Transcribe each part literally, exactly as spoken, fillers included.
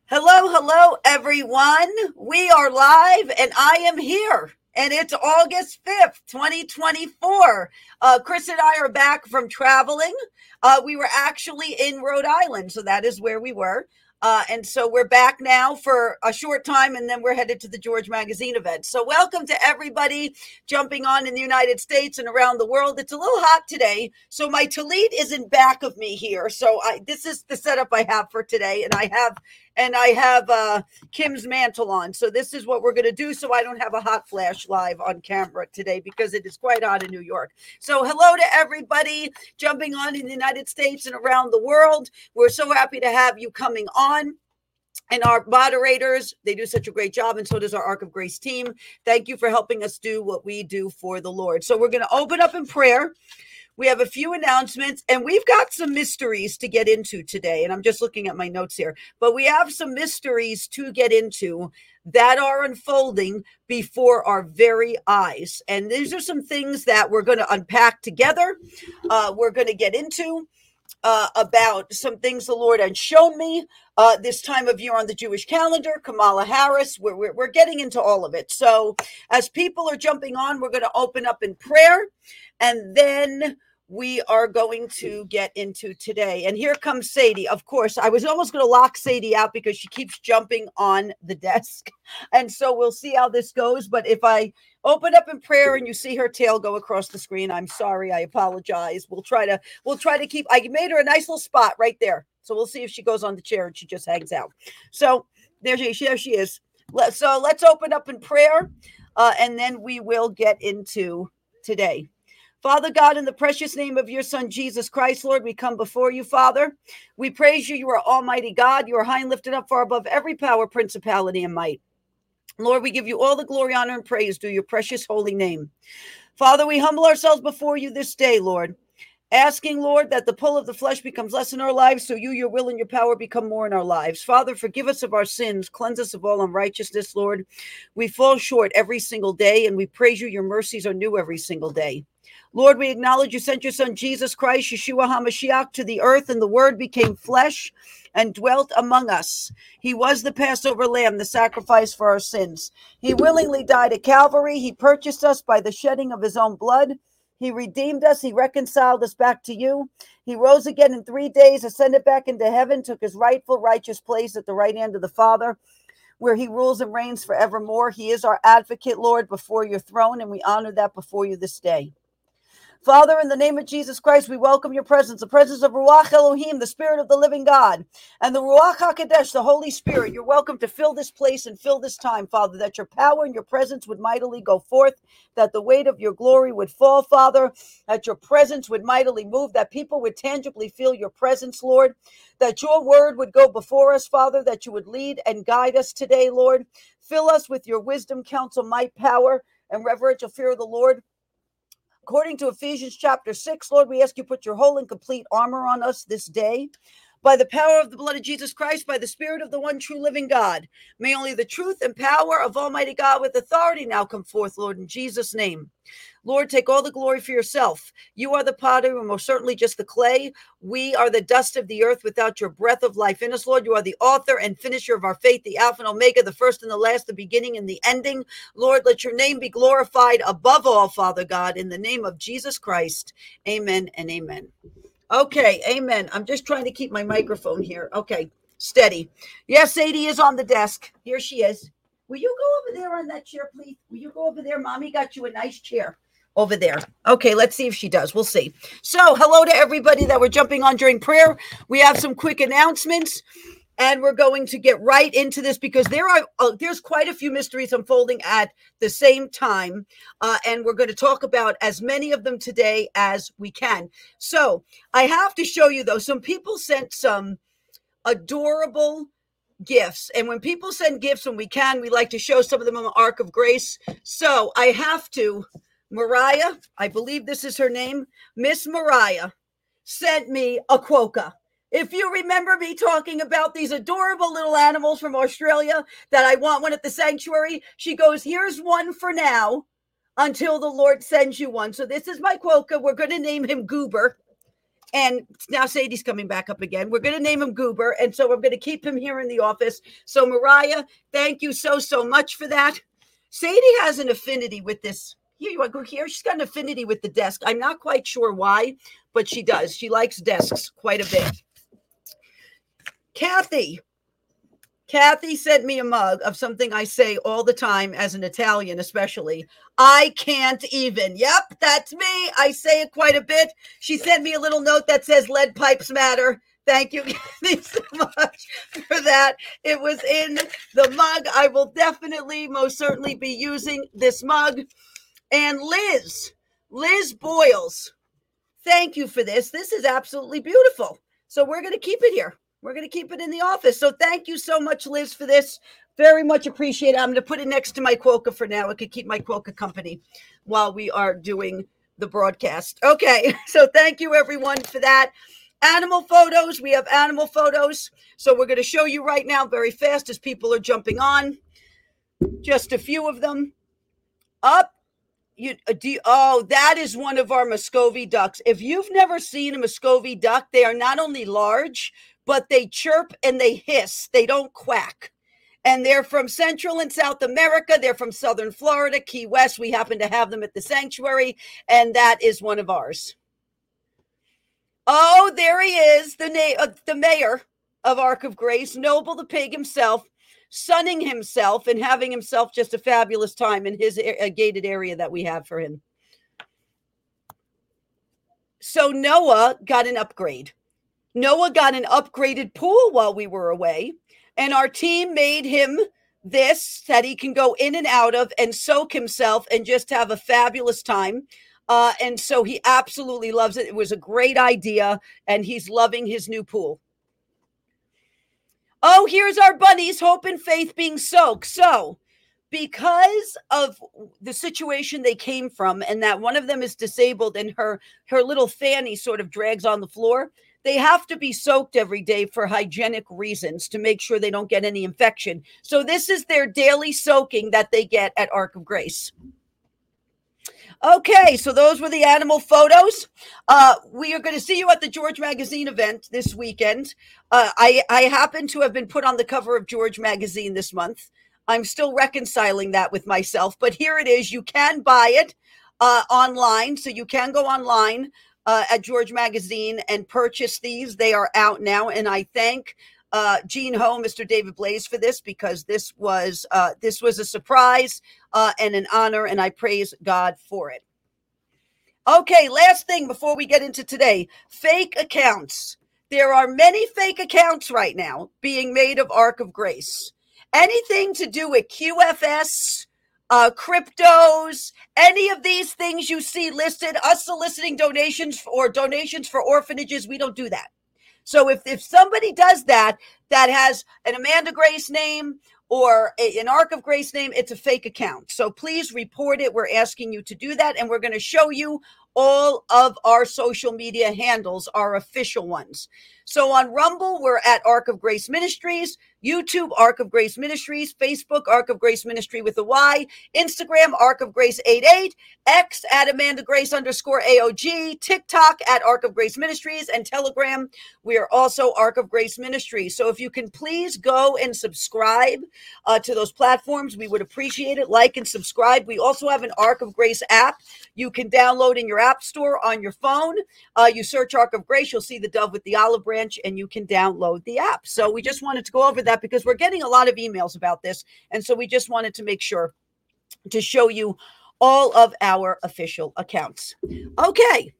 Hello, hello, everyone. We are live and I am here. And it's August fifth, twenty twenty-four. Uh, Chris and I are back from traveling. Uh, we were actually in Rhode Island, so that is where we were. Uh, and so we're back now for a short time, and then we're headed to the George Magazine event. So welcome to everybody jumping on in the United States and around the world. It's a little hot today, so my tallit is in back of me here. So I, this is the setup I have for today, and I have and I have uh, Kim's mantle on. So this is what we're going to do, so I don't have a hot flash live on camera today because it is quite hot in New York. So hello to everybody jumping on in the United States and around the world. We're so happy to have you coming on. And our moderators, they do such a great job, and so does our Ark of Grace team. Thank you for helping us do what we do for the Lord. So we're going to open up in prayer. We have a few announcements, and we've got some mysteries to get into today. And I'm just looking at my notes here. But we have some mysteries to get into that are unfolding before our very eyes. And these are some things that we're going to unpack together. Uh, we're going to get into uh, about some things the Lord had shown me uh, this time of year on the Jewish calendar. Kamala Harris, we're, we're, we're getting into all of it. So as people are jumping on, we're going to open up in prayer, and then we are going to get into today. And here comes Sadie. Of course, I was almost going to lock Sadie out because she keeps jumping on the desk. And so we'll see how this goes. But if I open up in prayer and you see her tail go across the screen, I'm sorry. I apologize. We'll try to, we'll try to keep, I made her a nice little spot right there. So we'll see if she goes on the chair and she just hangs out. So there she, there she is. Let, so let's open up in prayer uh, and then we will get into today. Father God, in the precious name of your Son, Jesus Christ, Lord, we come before you, Father. We praise you. You are Almighty God. You are high and lifted up far above every power, principality, and might. Lord, we give you all the glory, honor, and praise due your precious holy name. Father, we humble ourselves before you this day, Lord, asking, Lord, that the pull of the flesh becomes less in our lives, so you, your will, and your power become more in our lives. Father, forgive us of our sins. Cleanse us of all unrighteousness, Lord. We fall short every single day, and we praise you. Your mercies are new every single day. Lord, we acknowledge you sent your son, Jesus Christ, Yeshua HaMashiach, to the earth, and the word became flesh and dwelt among us. He was the Passover lamb, the sacrifice for our sins. He willingly died at Calvary. He purchased us by the shedding of his own blood. He redeemed us. He reconciled us back to you. He rose again in three days, ascended back into heaven, took his rightful righteous place at the right hand of the Father, where he rules and reigns forevermore. He is our advocate, Lord, before your throne, and we honor that before you this day. Father, in the name of Jesus Christ, we welcome your presence, the presence of Ruach Elohim, the Spirit of the living God, and the Ruach HaKodesh, the Holy Spirit. You're welcome to fill this place and fill this time, Father, that your power and your presence would mightily go forth, that the weight of your glory would fall, Father, that your presence would mightily move, that people would tangibly feel your presence, Lord, that your word would go before us, Father, that you would lead and guide us today, Lord. Fill us with your wisdom, counsel, might, power, and reverential fear of the Lord. According to Ephesians chapter six, Lord, we ask you to put your whole and complete armor on us this day. By the power of the blood of Jesus Christ, by the Spirit of the one true living God, may only the truth and power of Almighty God with authority now come forth, Lord, in Jesus' name. Lord, take all the glory for yourself. You are the potter, and most certainly just the clay. We are the dust of the earth without your breath of life in us, Lord. You are the author and finisher of our faith, the Alpha and Omega, the first and the last, the beginning and the ending. Lord, let your name be glorified above all, Father God, in the name of Jesus Christ. Amen and amen. Okay, amen. I'm just trying to keep my microphone here. Okay, steady. Yes, Sadie is on the desk. Here she is. Will you go over there on that chair, please? Will you go over there? Mommy got you a nice chair over there. Okay, let's see if she does. We'll see. So, hello to everybody that were jumping on during prayer. We have some quick announcements, and we're going to get right into this because there are uh, there's quite a few mysteries unfolding at the same time, uh, and we're going to talk about as many of them today as we can. So, I have to show you, though, some people sent some adorable gifts. And when people send gifts, when we can, we like to show some of them on the Ark of Grace. So I have to, Mariah, I believe this is her name, Miss Mariah, sent me a quokka. If you remember me talking about these adorable little animals from Australia that I want one at the sanctuary, she goes, here's one for now until the Lord sends you one. So this is my quokka. We're going to name him Goober. And now Sadie's coming back up again. We're going to name him Goober. And so we're going to keep him here in the office. So Mariah, thank you so, so much for that. Sadie has an affinity with this. Here, you want to go here? She's got an affinity with the desk. I'm not quite sure why, but she does. She likes desks quite a bit. Kathy. Kathy sent me a mug of something I say all the time as an Italian, especially. I can't even. Yep, that's me. I say it quite a bit. She sent me a little note that says lead pipes matter. Thank you Kathy, so much for that. It was in the mug. I will definitely, most certainly be using this mug. And Liz, Liz Boyles, thank you for this. This is absolutely beautiful. So we're going to keep it here. We're going to keep it in the office. So thank you so much, Liz, for this. Very much appreciate it. I'm going to put it next to my Quokka for now. It could keep my Quokka company while we are doing the broadcast. Okay, so thank you, everyone, for that. Animal photos. We have animal photos. So we're going to show you right now very fast as people are jumping on. Just a few of them. Up. You, do you, oh, that is one of our Muscovy ducks. If you've never seen a Muscovy duck, they are not only large, but they chirp and they hiss. They don't quack. And they're from Central and South America. They're from Southern Florida, Key West. We happen to have them at the sanctuary, and that is one of ours. Oh, there he is, the, na- uh, the mayor of Ark of Grace, Noble the pig himself, sunning himself and having himself just a fabulous time in his a- gated area that we have for him. So Noah got an upgrade. Noah got an upgraded pool while we were away, and our team made him this that he can go in and out of and soak himself and just have a fabulous time. Uh, and so he absolutely loves it. It was a great idea, and he's loving his new pool. Oh, here's our bunnies, Hope and Faith, being soaked. So because of the situation they came from and that one of them is disabled and her, her little fanny sort of drags on the floor, they have to be soaked every day for hygienic reasons to make sure they don't get any infection. So this is their daily soaking that they get at Ark of Grace. Okay, so those were the animal photos. Uh, we are going to see you at the George Magazine event this weekend. Uh, I, I happen to have been put on the cover of George Magazine this month. I'm still reconciling that with myself, but here it is. You can buy it uh, online, so you can go online uh, at George Magazine and purchase these. They are out now, and I thank uh, Gene Ho, Mister David Blaze, for this because this was uh, this was a surprise uh, and an honor, and I praise God for it. Okay, last thing before we get into today, fake accounts. There are many fake accounts right now being made of Ark of Grace. Anything to do with Q F S, uh, cryptos, any of these things you see listed, us soliciting donations or donations for orphanages, we don't do that. So if, if somebody does that, that has an Amanda Grace name or a, an Ark of Grace name, it's a fake account. So please report it. We're asking you to do that. And we're going to show you all of our social media handles, our official ones. So on Rumble, we're at Ark of Grace Ministries, YouTube, Ark of Grace Ministries, Facebook, Ark of Grace Ministry with a Y, Instagram, Ark of Grace eighty-eight, X at Amanda Grace underscore A O G, TikTok at Ark of Grace Ministries, and Telegram, we are also Ark of Grace Ministries. So if you can please go and subscribe uh, to those platforms, we would appreciate it. Like and subscribe. We also have an Ark of Grace app you can download in your app store on your phone. Uh, you search Ark of Grace, you'll see the dove with the olive branch, and you can download the app. So we just wanted to go over that because we're getting a lot of emails about this. And so we just wanted to make sure to show you all of our official accounts. Okay.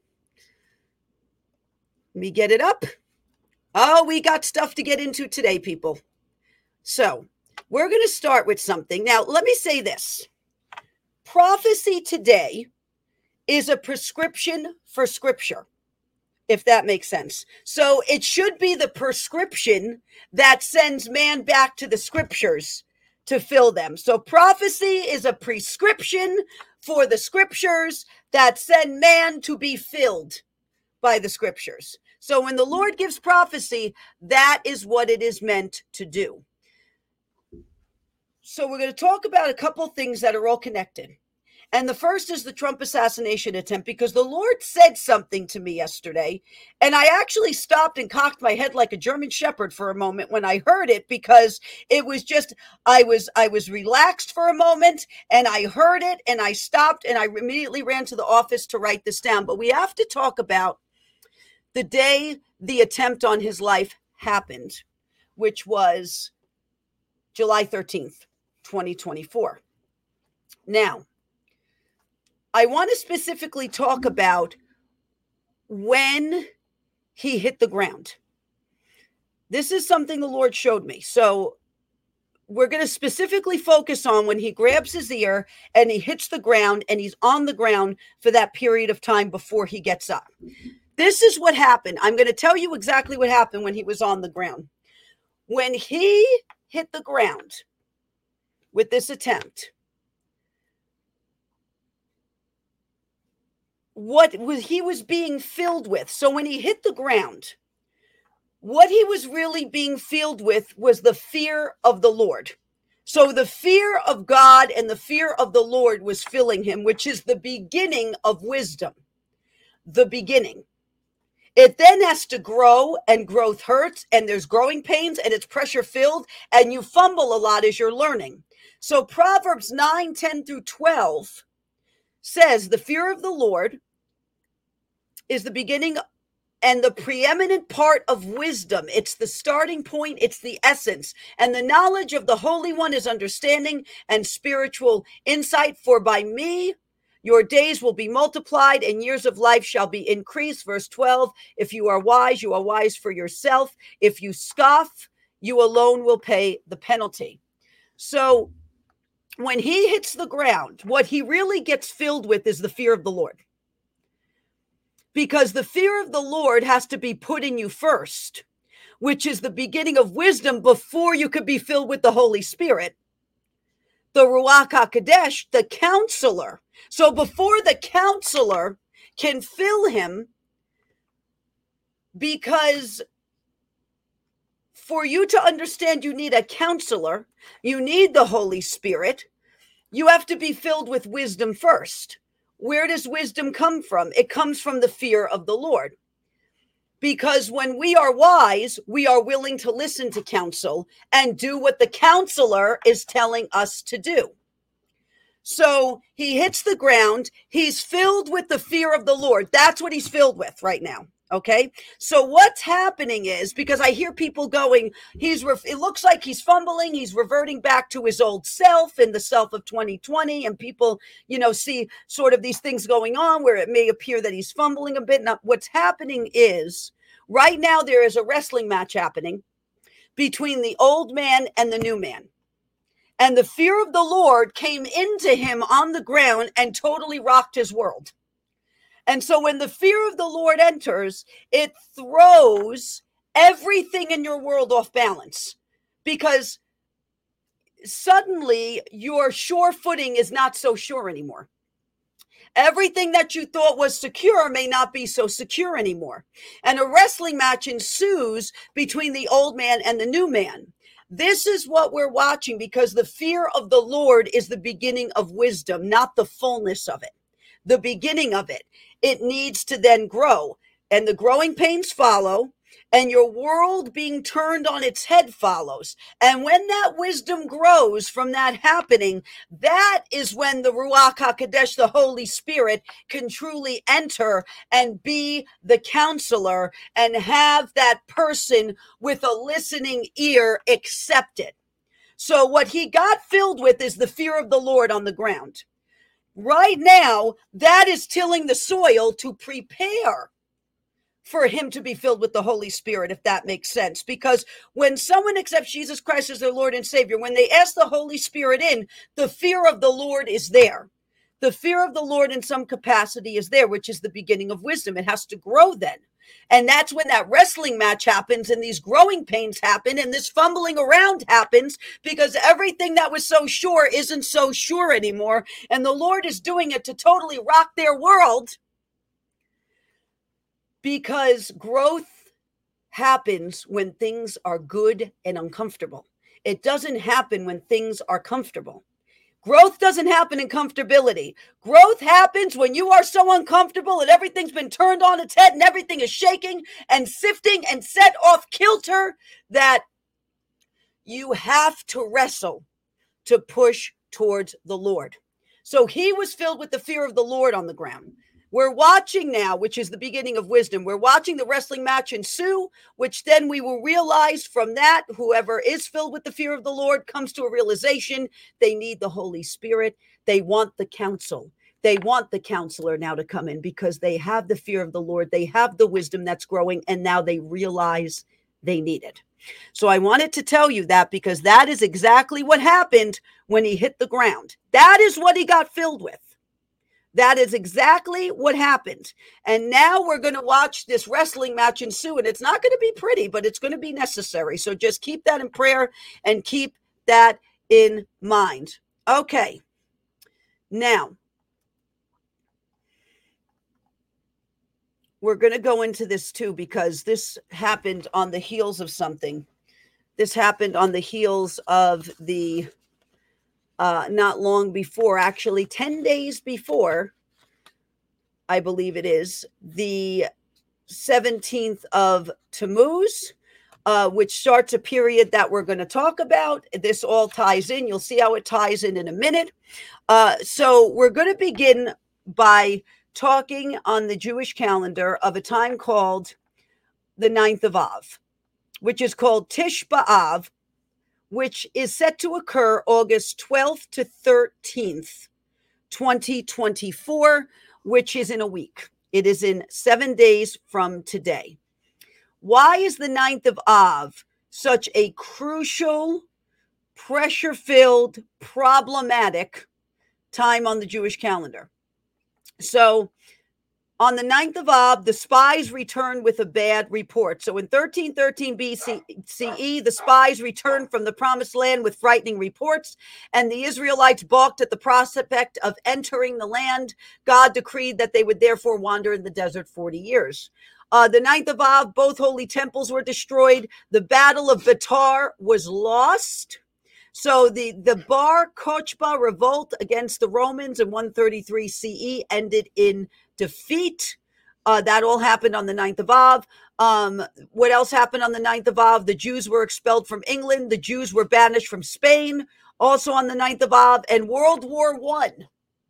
Let me get it up. Oh, we got stuff to get into today, people. So we're going to start with something. Now, let me say this. Prophecy today is a prescription for scripture, if that makes sense. So it should be the prescription that sends man back to the scriptures to fill them. So prophecy is a prescription for the scriptures that send man to be filled by the scriptures. So when the Lord gives prophecy, that is what it is meant to do. So we're going to talk about a couple things that are all connected. And the first is the Trump assassination attempt, because the Lord said something to me yesterday. And I actually stopped and cocked my head like a German shepherd for a moment when I heard it, because it was just, I was, I was relaxed for a moment and I heard it and I stopped and I immediately ran to the office to write this down. But we have to talk about the day the attempt on his life happened, which was July thirteenth, twenty twenty-four. Now, I want to specifically talk about when he hit the ground. This is something the Lord showed me. So we're going to specifically focus on when he grabs his ear and he hits the ground and he's on the ground for that period of time before he gets up. This is what happened. I'm going to tell you exactly what happened when he was on the ground. When he hit the ground with this attempt, what was he was being filled with. So when he hit the ground, what he was really being filled with was the fear of the Lord. So the fear of God and the fear of the Lord was filling him, which is the beginning of wisdom. The beginning. It then has to grow, and growth hurts, and there's growing pains, and it's pressure filled, and you fumble a lot as you're learning. So Proverbs nine, ten through twelve says the fear of the Lord is the beginning and the preeminent part of wisdom. It's the starting point. It's the essence. And the knowledge of the Holy One is understanding and spiritual insight. For by me, your days will be multiplied and years of life shall be increased. Verse twelve, if you are wise, you are wise for yourself. If you scoff, you alone will pay the penalty. So when he hits the ground, what he really gets filled with is the fear of the Lord. Because the fear of the Lord has to be put in you first, which is the beginning of wisdom before you could be filled with the Holy Spirit. The Ruach HaKodesh, the counselor. So before the counselor can fill him, because for you to understand you need a counselor, you need the Holy Spirit, you have to be filled with wisdom first. Where does wisdom come from? It comes from the fear of the Lord. Because when we are wise, we are willing to listen to counsel and do what the counselor is telling us to do. So he hits the ground. He's filled with the fear of the Lord. That's what he's filled with right now. Okay. So what's happening is, because I hear people going, he's, re- it looks like he's fumbling. He's reverting back to his old self and the self of twenty twenty. And people, you know, see sort of these things going on where it may appear that he's fumbling a bit. Now, what's happening is right now there is a wrestling match happening between the old man and the new man. And the fear of the Lord came into him on the ground and totally rocked his world. And so when the fear of the Lord enters, it throws everything in your world off balance, because suddenly your sure footing is not so sure anymore. Everything that you thought was secure may not be so secure anymore. And a wrestling match ensues between the old man and the new man. This is what we're watching, because the fear of the Lord is the beginning of wisdom, not the fullness of it. The beginning of it. It needs to then grow, and the growing pains follow, and your world being turned on its head follows. And when that wisdom grows from that happening, that is when the Ruach HaKodesh, the Holy Spirit, can truly enter and be the counselor and have that person with a listening ear accept it. So what he got filled with is the fear of the Lord on the ground. Right now, that is tilling the soil to prepare for him to be filled with the Holy Spirit, if that makes sense. Because when someone accepts Jesus Christ as their Lord and Savior, when they ask the Holy Spirit in, the fear of the Lord is there. The fear of the Lord in some capacity is there, which is the beginning of wisdom. It has to grow then. And that's when that wrestling match happens and these growing pains happen and this fumbling around happens, because everything that was so sure isn't so sure anymore. And the Lord is doing it to totally rock their world, because growth happens when things are good and uncomfortable. It doesn't happen when things are comfortable. Growth doesn't happen in comfortability. Growth happens when you are so uncomfortable and everything's been turned on its head and everything is shaking and sifting and set off kilter that you have to wrestle to push towards the Lord. So he was filled with the fear of the Lord on the ground. We're watching now, which is the beginning of wisdom. We're watching the wrestling match ensue, which then we will realize from that, whoever is filled with the fear of the Lord comes to a realization they need the Holy Spirit. They want the counsel. They want the counselor now to come in because they have the fear of the Lord. They have the wisdom that's growing, and now they realize they need it. So I wanted to tell you that because that is exactly what happened when he hit the ground. That is what he got filled with. That is exactly what happened. And now we're going to watch this wrestling match ensue. And it's not going to be pretty, but it's going to be necessary. So just keep that in prayer and keep that in mind. Okay. Now, we're going to go into this too, because this happened on the heels of something. This happened on the heels of the Uh, not long before, actually ten days before, I believe it is, the seventeenth of Tammuz, uh, which starts a period that we're going to talk about. This all ties in. You'll see how it ties in in a minute. Uh, so we're going to begin by talking on the Jewish calendar of a time called the ninth of Av, which is called Tish B'Av, which is set to occur August twelfth to thirteenth, twenty twenty-four, which is in a week. It is in seven days from today. Why is the ninth of Av such a crucial, pressure-filled, problematic time on the Jewish calendar? So, on the ninth of Av, the spies returned with a bad report. So in thirteen thirteen B C E, the spies returned from the promised land with frightening reports, and the Israelites balked at the prospect of entering the land. God decreed that they would therefore wander in the desert forty years. Uh, the ninth of Av, both holy temples were destroyed. The battle of Betar was lost. So the, the Bar Kochba revolt against the Romans in one thirty-three C E ended in defeat. Uh, that all happened on the ninth of Av. Um, what else happened on the ninth of Av? The Jews were expelled from England. The Jews were banished from Spain, also on the ninth of Av. And World War One,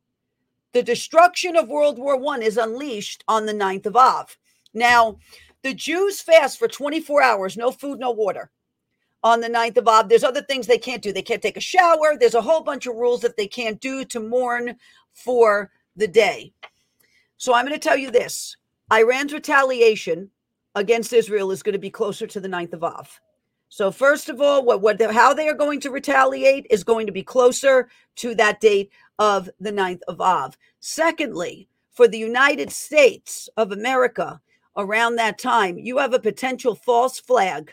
the destruction of World War One is unleashed on the ninth of Av. Now, the Jews fast for twenty-four hours, no food, no water. On the ninth of Av, there's other things they can't do. They can't take a shower. There's a whole bunch of rules that they can't do to mourn for the day. So I'm going to tell you this. Iran's retaliation against Israel is going to be closer to the ninth of Av. So first of all, what, what, how they are going to retaliate is going to be closer to that date of the ninth of Av. Secondly, for the United States of America, around that time, you have a potential false flag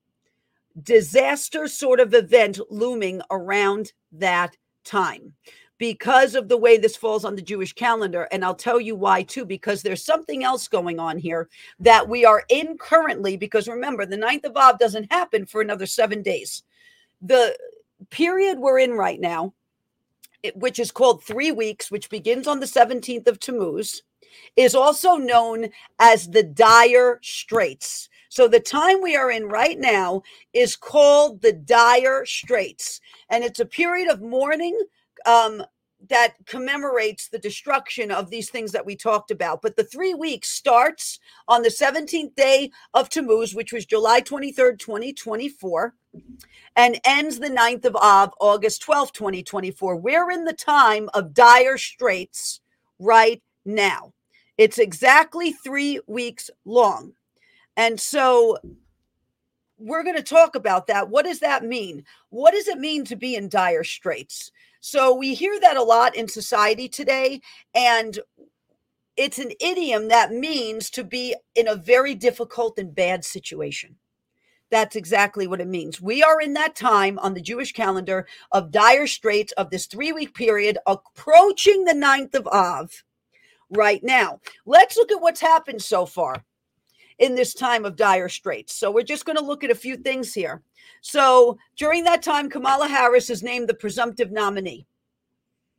disaster sort of event looming around that time because of the way this falls on the Jewish calendar. And I'll tell you why too, because there's something else going on here that we are in currently, because remember, the ninth of Av doesn't happen for another seven days. The period we're in right now, which is called three weeks, which begins on the seventeenth of Tammuz, is also known as the Dire Straits. So the time we are in right now is called the Dire Straits. And it's a period of mourning um, that commemorates the destruction of these things that we talked about. But the three weeks starts on the seventeenth day of Tammuz, which was July twenty-third, twenty twenty-four, and ends the ninth of Av, August twelfth, twenty twenty-four. We're in the time of dire straits right now. It's exactly three weeks long. And so we're going to talk about that. What does that mean? What does it mean to be in dire straits? So we hear that a lot in society today, and it's an idiom that means to be in a very difficult and bad situation. That's exactly what it means. We are in that time on the Jewish calendar of dire straits of this three-week period approaching the ninth of Av right now. Let's look at what's happened so far in this time of dire straits. So we're just going to look at a few things here. So during that time, Kamala Harris is named the presumptive nominee.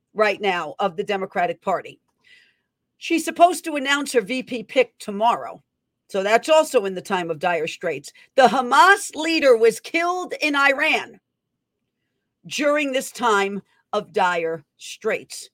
right now of the Democratic Party. She's supposed to announce her V P pick tomorrow. So that's also in the time of dire straits. The Hamas leader was killed in Iran during this time of dire straits.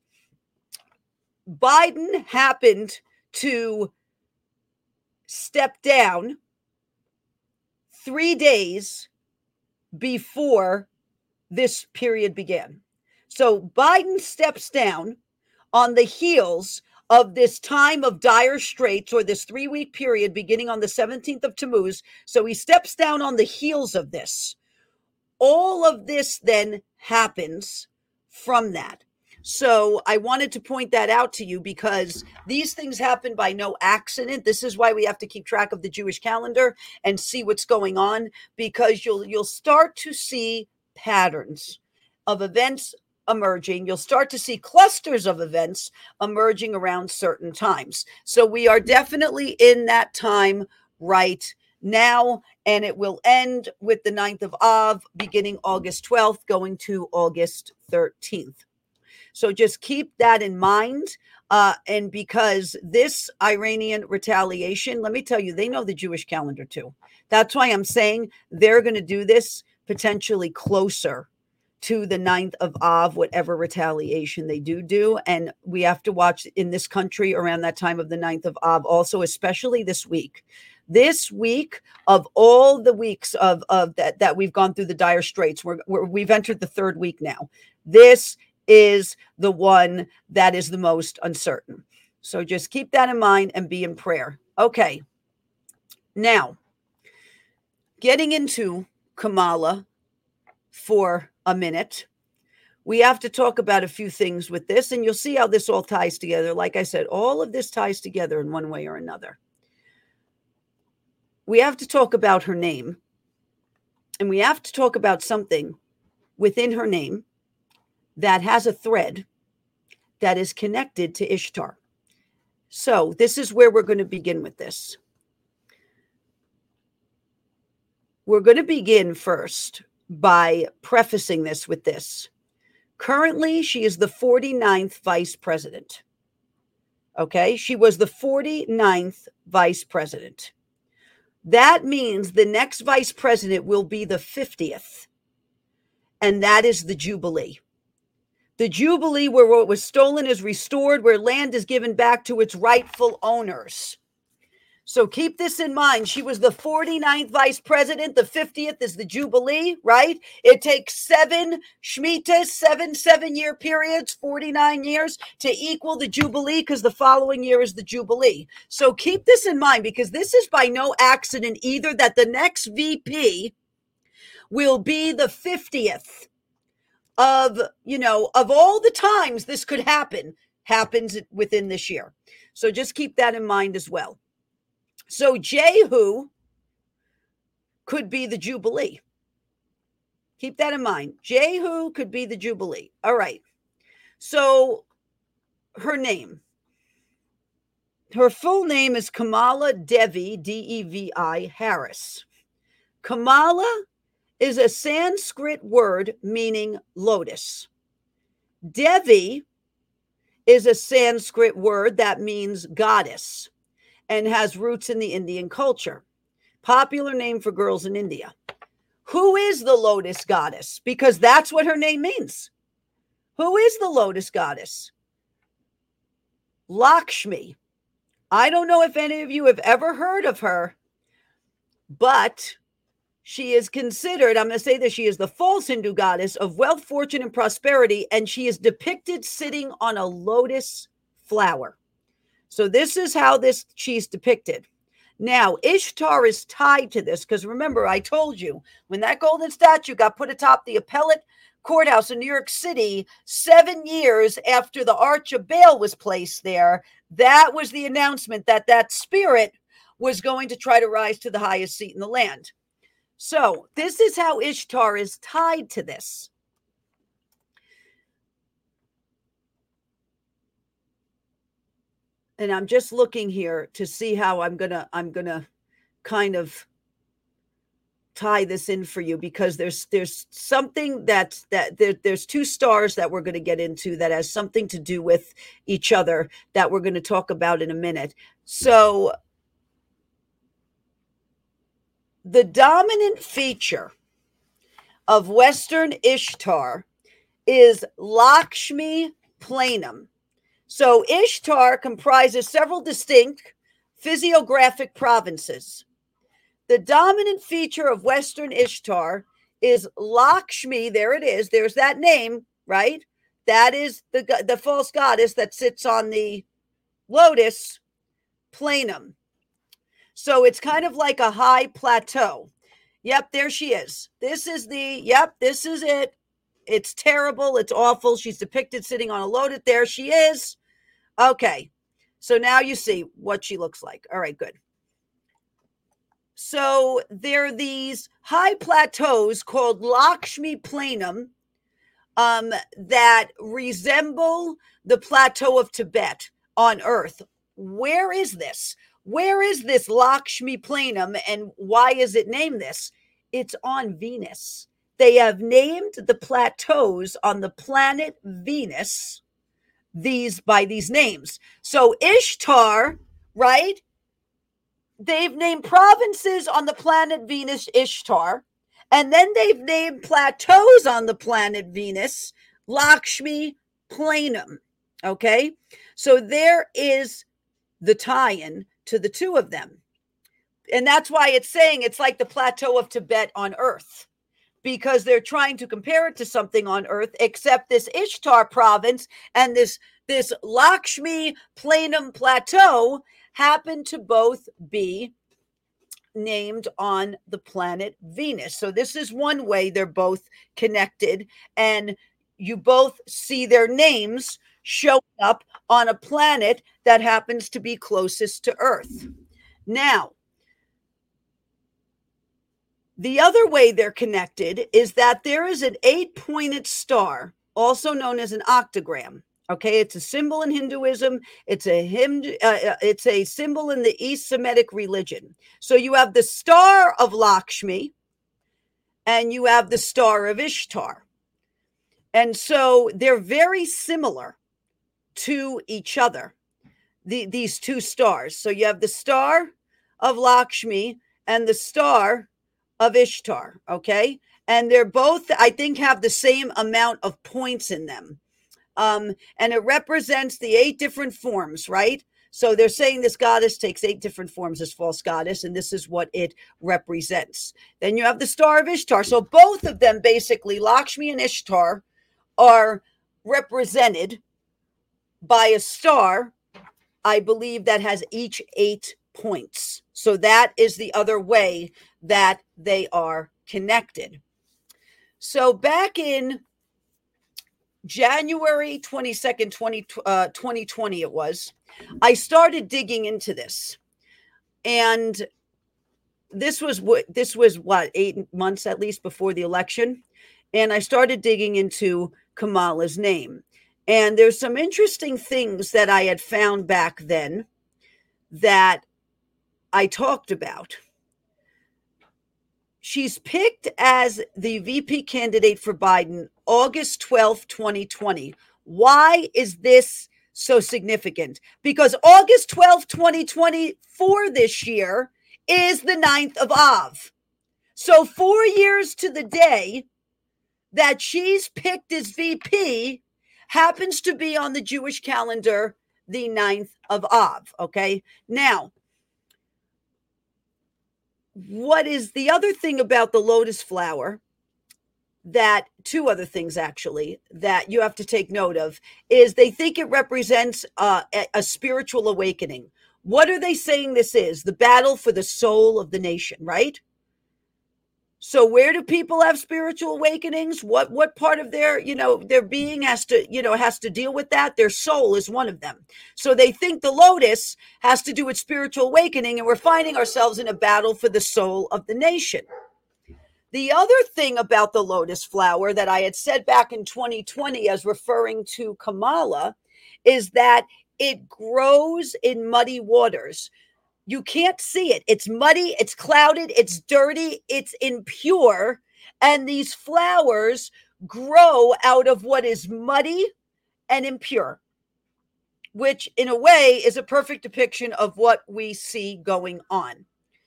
Biden happened to step down three days before this period began. So Biden steps down on the heels of this time of dire straits, or this three-week period beginning on the seventeenth of Tammuz. So he steps down on the heels of this. All of this then happens from that. So I wanted to point that out to you because these things happen by no accident. This is why we have to keep track of the Jewish calendar and see what's going on, because you'll you'll start to see patterns of events emerging. You'll start to see clusters of events emerging around certain times. So we are definitely in that time right now, and it will end with the ninth of Av, beginning August twelfth, going to August thirteenth. So just keep that in mind. Uh, and because this Iranian retaliation, let me tell you, they know the Jewish calendar too. That's why I'm saying they're going to do this potentially closer to the ninth of Av, whatever retaliation they do do. And we have to watch in this country around that time of the ninth of Av also, especially this week. This week, of all the weeks of, of that, that we've gone through the dire straits, we're, we're, we've entered the third week now. This is the one that is the most uncertain. So just keep that in mind and be in prayer. Okay. Now, getting into Kamala for a minute, we have to talk about a few things with this, and you'll see how this all ties together. Like I said, all of this ties together in one way or another. We have to talk about her name, and we have to talk about something within her name that has a thread that is connected to Ishtar. So this is where we're going to begin with this. We're going to begin first by prefacing this with this. Currently, she is the forty-ninth vice president. Okay, she was the forty-ninth vice president. That means the next vice president will be the fiftieth, and that is the Jubilee. The Jubilee, where what was stolen is restored, where land is given back to its rightful owners. So keep this in mind. She was the forty-ninth vice president. The fiftieth is the Jubilee, right? It takes seven Shemitas, seven seven-year periods, forty-nine years, to equal the Jubilee, because the following year is the Jubilee. So keep this in mind, because this is by no accident either that the next V P will be the fiftieth. Of, you know, of all the times this could happen, happens within this year. So just keep that in mind as well. So Jehu could be the Jubilee. Keep that in mind. Jehu could be the Jubilee. All right. So her name. Her full name is Kamala Devi, D E V I, Harris. Kamala is a Sanskrit word meaning lotus. Devi is a Sanskrit word that means goddess and has roots in the Indian culture. Popular name for girls in India. Who is the lotus goddess? Because that's what her name means. Who is the lotus goddess? Lakshmi. I don't know if any of you have ever heard of her, but she is considered, I'm going to say this, she is the false Hindu goddess of wealth, fortune, and prosperity, and she is depicted sitting on a lotus flower. So this is how this she's depicted. Now, Ishtar is tied to this, because remember, I told you, when that golden statue got put atop the appellate courthouse in New York City, seven years after the Arch of Baal was placed there, that was the announcement that that spirit was going to try to rise to the highest seat in the land. So this is how Ishtar is tied to this. And I'm just looking here to see how I'm gonna I'm gonna kind of tie this in for you because there's there's something that's that there, there's two stars that we're going to get into that has something to do with each other that we're going to talk about in a minute. So the dominant feature of Western Ishtar is Lakshmi Planum. So Ishtar comprises several distinct physiographic provinces. The dominant feature of Western Ishtar is Lakshmi. There it is. There's that name, right? That is the, the false goddess that sits on the lotus planum. So it's kind of like a high plateau. Yep, there she is. This is the, yep, this is it. It's terrible. It's awful. She's depicted sitting on a lotus. There she is. Okay. So now you see what she looks like. All right, good. So there are these high plateaus called Lakshmi Planum um, that resemble the plateau of Tibet on Earth. Where is this? Where is this Lakshmi Planum and why is it named this? It's on Venus. They have named the plateaus on the planet Venus these by these names. So Ishtar, right? They've named provinces on the planet Venus, Ishtar, and then they've named plateaus on the planet Venus, Lakshmi Planum. Okay, so there is the tie-in to the two of them. And that's why it's saying it's like the plateau of Tibet on Earth, because they're trying to compare it to something on Earth, except this Ishtar province and this, this Lakshmi Planum plateau happen to both be named on the planet Venus. So this is one way they're both connected, and you both see their names showing up on a planet that happens to be closest to Earth. Now, the other way they're connected is that there is an eight-pointed star, also known as an octagram. Okay, it's a symbol in Hinduism. It's a Hindu, uh, it's a symbol in the East Semitic religion. So you have the star of Lakshmi, and you have the star of Ishtar, and so they're very similar to each other. The, these two stars. So you have the star of Lakshmi and the star of Ishtar. Okay, and they're both, I think, have the same amount of points in them. Um, and it represents the eight different forms, right? So they're saying this goddess takes eight different forms, this false goddess, and this is what it represents. Then you have the star of Ishtar. So both of them, basically, Lakshmi and Ishtar, are represented by a star, I believe, that has each eight points. So that is the other way that they are connected. So back in January twenty-second, twenty, uh, twenty twenty, it was, I started digging into this. And this was what, this was what, eight months at least before the election. And I started digging into Kamala's name. And there's some interesting things that I had found back then that I talked about. She's picked as the V P candidate for Biden August twelfth, twenty twenty. Why is this so significant? Because August twelfth, twenty twenty for this year is the ninth of Av. So four years to the day that she's picked as V P happens to be on the Jewish calendar the ninth of Av. Okay. Now, what is the other thing about the lotus flower that, two other things actually, that you have to take note of is they think it represents uh, a, a spiritual awakening. What are they saying this is? The battle for the soul of the nation, right? So where do people have spiritual awakenings? What what part of their, you know, their being has to, you know, has to deal with that? Their soul is one of them. So they think the lotus has to do with spiritual awakening, and we're finding ourselves in a battle for the soul of the nation. The other thing about the lotus flower that I had said back in twenty twenty as referring to Kamala is that it grows in muddy waters. You can't see it. It's muddy, it's clouded, it's dirty, it's impure. And these flowers grow out of what is muddy and impure, which in a way is a perfect depiction of what we see going on.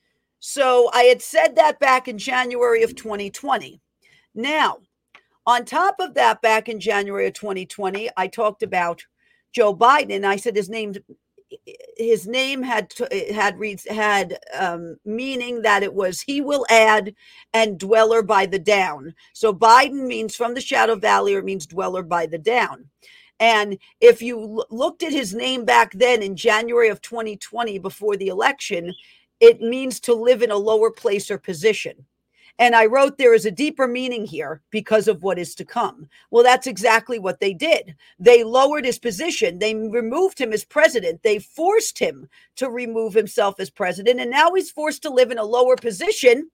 So I had said that back in January of twenty twenty. Now, on top of that, back in January of twenty twenty, I talked about Joe Biden. I said his name, his name had had reads had um, meaning that it was he will add and dweller by the down. So Biden means from the shadow valley, or it means dweller by the down. And if you l- looked at his name back then in January of twenty twenty, before the election, it means to live in a lower place or position. And I wrote, there is a deeper meaning here because of what is to come. Well, that's exactly what they did. They lowered his position. They removed him as president. They forced him to remove himself as president. And now he's forced to live in a lower position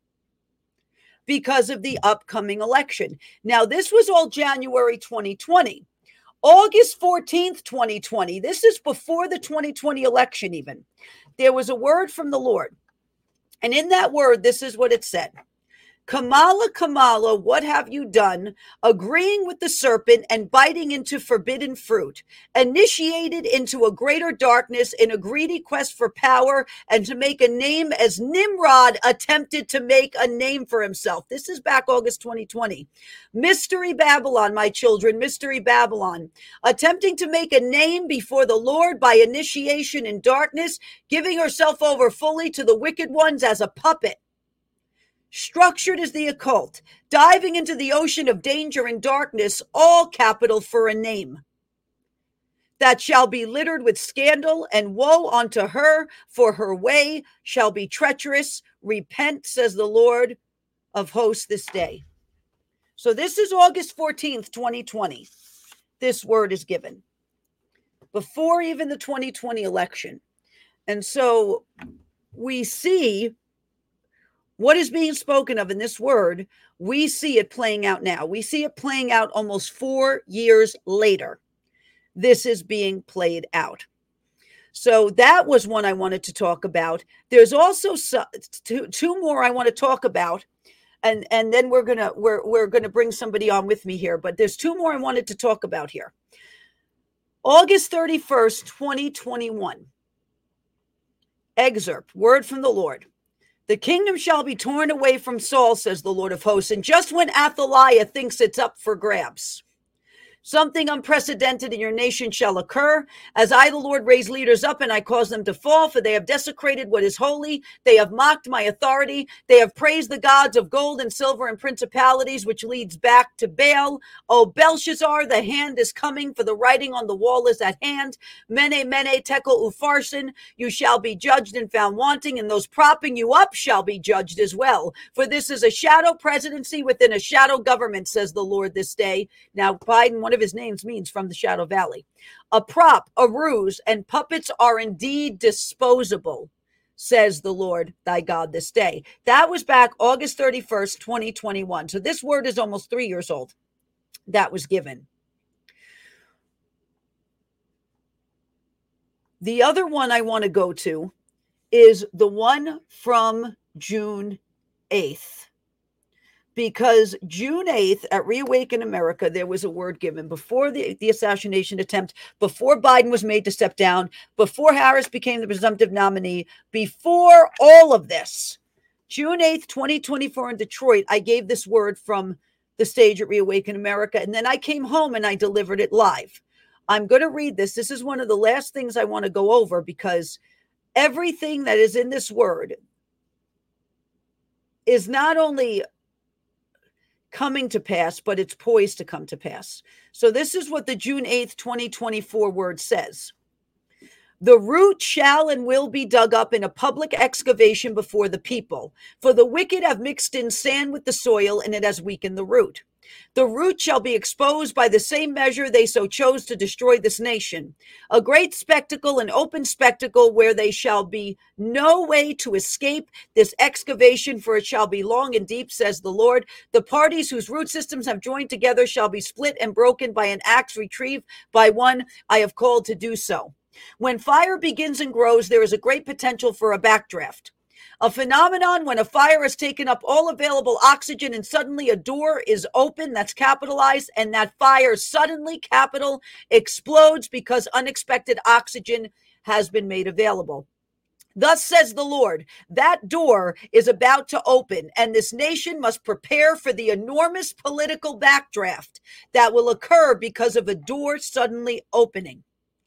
because of the upcoming election. Now, this was all January twenty twenty. August fourteenth, twenty twenty, this is before the twenty twenty election even, there was a word from the Lord. And in that word, this is what it said. Kamala, Kamala, what have you done, agreeing with the serpent and biting into forbidden fruit, initiated into a greater darkness in a greedy quest for power and to make a name as Nimrod attempted to make a name for himself. This is back August twenty twenty. Mystery Babylon, my children, Mystery Babylon, attempting to make a name before the Lord by initiation in darkness, giving herself over fully to the wicked ones as a puppet. Structured as the occult, diving into the ocean of danger and darkness, all capital for a name that shall be littered with scandal, and woe unto her, for her way shall be treacherous. Repent, says the Lord of hosts this day. So this is August fourteenth, twenty twenty. This word is given before even the twenty twenty election. And so we see what is being spoken of in this word. We see it playing out now. We see it playing out almost four years later. This is being played out. So that was one I wanted to talk about. There's also two, two more I want to talk about. And, and then we're gonna we're we're gonna bring somebody on with me here. But there's two more I wanted to talk about here. August thirty-first, twenty twenty-one. Excerpt, word from the Lord. The kingdom shall be torn away from Saul, says the Lord of hosts. And just when Athaliah thinks it's up for grabs, something unprecedented in your nation shall occur. As I, the Lord, raise leaders up, and I cause them to fall, for they have desecrated what is holy. They have mocked my authority. They have praised the gods of gold and silver and principalities, which leads back to Baal. O Belshazzar, the hand is coming, for the writing on the wall is at hand. Mene, mene, tekel, upharsin. You shall be judged and found wanting, and those propping you up shall be judged as well. For this is a shadow presidency within a shadow government, says the Lord this day. Now, Biden, one of his names means from the shadow valley. A prop, a ruse, and puppets are indeed disposable, says the Lord thy God this day. That was back August thirty-first, twenty twenty-one. So this word is almost three years old. That was given. The other one I want to go to is the one from June eighth. Because June eighth at Reawaken America, there was a word given before the, the assassination attempt, before Biden was made to step down, before Harris became the presumptive nominee, before all of this. June eighth, twenty twenty-four in Detroit, I gave this word from the stage at Reawaken America, and then I came home and I delivered it live. I'm going to read this. This is one of the last things I want to go over, because everything that is in this word is not only coming to pass, but it's poised to come to pass. So this is what the June eighth, twenty twenty-four word says. The root shall and will be dug up in a public excavation before the people. For the wicked have mixed in sand with the soil, and it has weakened the root. The root shall be exposed by the same measure they so chose to destroy this nation. A great spectacle, an open spectacle, where they shall be no way to escape this excavation, for it shall be long and deep, says the Lord. The parties whose root systems have joined together shall be split and broken by an axe retrieved by one I have called to do so. When fire begins and grows, there is a great potential for a backdraft. A phenomenon when a fire has taken up all available oxygen and suddenly a door is open, that's capitalized, and that fire suddenly, capital, explodes because unexpected oxygen has been made available. Thus says the Lord, that door is about to open, and this nation must prepare for the enormous political backdraft that will occur because of a door suddenly opening.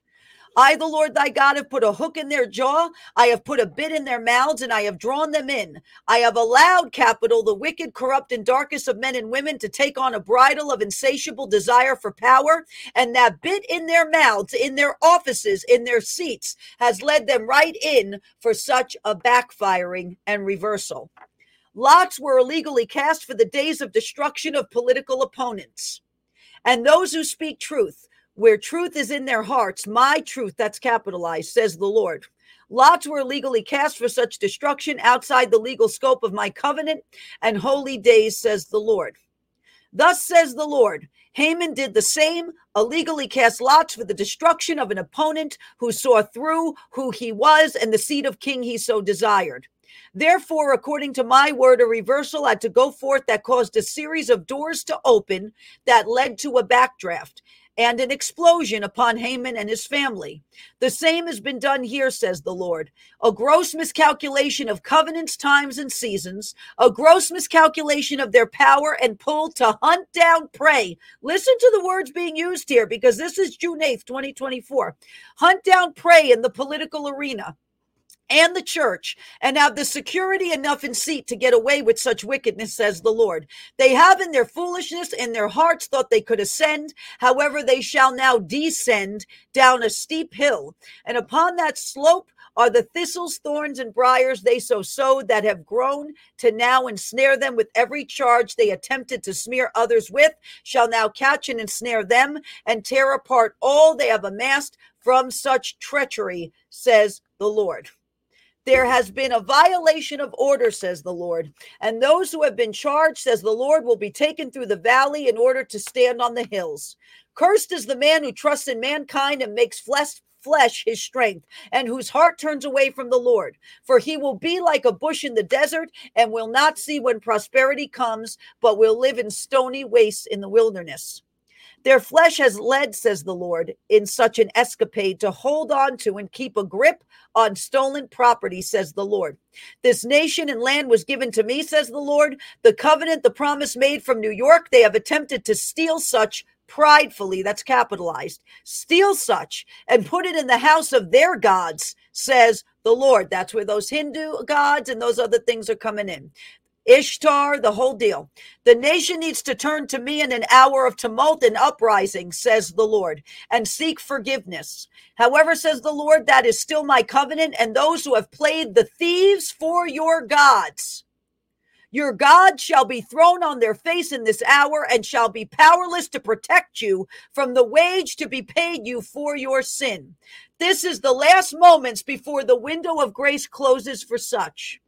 I, the Lord thy God, have put a hook in their jaw. I have put a bit in their mouths, and I have drawn them in. I have allowed, capital, the wicked, corrupt, and darkest of men and women to take on a bridle of insatiable desire for power. And that bit in their mouths, in their offices, in their seats, has led them right in for such a backfiring and reversal. Lots were illegally cast for the days of destruction of political opponents. And those who speak truth, where truth is in their hearts, my truth, that's capitalized, says the Lord. Lots were illegally cast for such destruction outside the legal scope of my covenant and holy days, says the Lord. Thus says the Lord, Haman did the same, illegally cast lots for the destruction of an opponent who saw through who he was and the seat of king he so desired. Therefore, according to my word, a reversal had to go forth that caused a series of doors to open that led to a backdraft and an explosion upon Haman and his family. The same has been done here, says the Lord. A gross miscalculation of covenants, times, and seasons, a gross miscalculation of their power and pull to hunt down prey. Listen to the words being used here, because this is June eighth, twenty twenty-four. Hunt down prey in the political arena and the church, and have the security enough in seat to get away with such wickedness, says the Lord. They have in their foolishness in their hearts thought they could ascend. However, they shall now descend down a steep hill. And upon that slope are the thistles, thorns, and briars they so sowed that have grown to now ensnare them with every charge they attempted to smear others with, shall now catch and ensnare them and tear apart all they have amassed from such treachery, says the Lord. There has been a violation of order, says the Lord, and those who have been charged, says the Lord, will be taken through the valley in order to stand on the hills. Cursed is the man who trusts in mankind and makes flesh flesh his strength, and whose heart turns away from the Lord. For he will be like a bush in the desert and will not see when prosperity comes, but will live in stony wastes in the wilderness. Their flesh has led, says the Lord, in such an escapade to hold on to and keep a grip on stolen property, says the Lord. This nation and land was given to me, says the Lord. The covenant, the promise made from New York, they have attempted to steal such pridefully, that's capitalized, steal such and put it in the house of their gods, says the Lord. That's where those Hindu gods and those other things are coming in. Ishtar, the whole deal. The nation needs to turn to me in an hour of tumult and uprising, says the Lord, and seek forgiveness. However, says the Lord, that is still my covenant, and those who have played the thieves for your gods. Your God shall be thrown on their face in this hour and shall be powerless to protect you from the wage to be paid you for your sin. This is the last moments before the window of grace closes for such.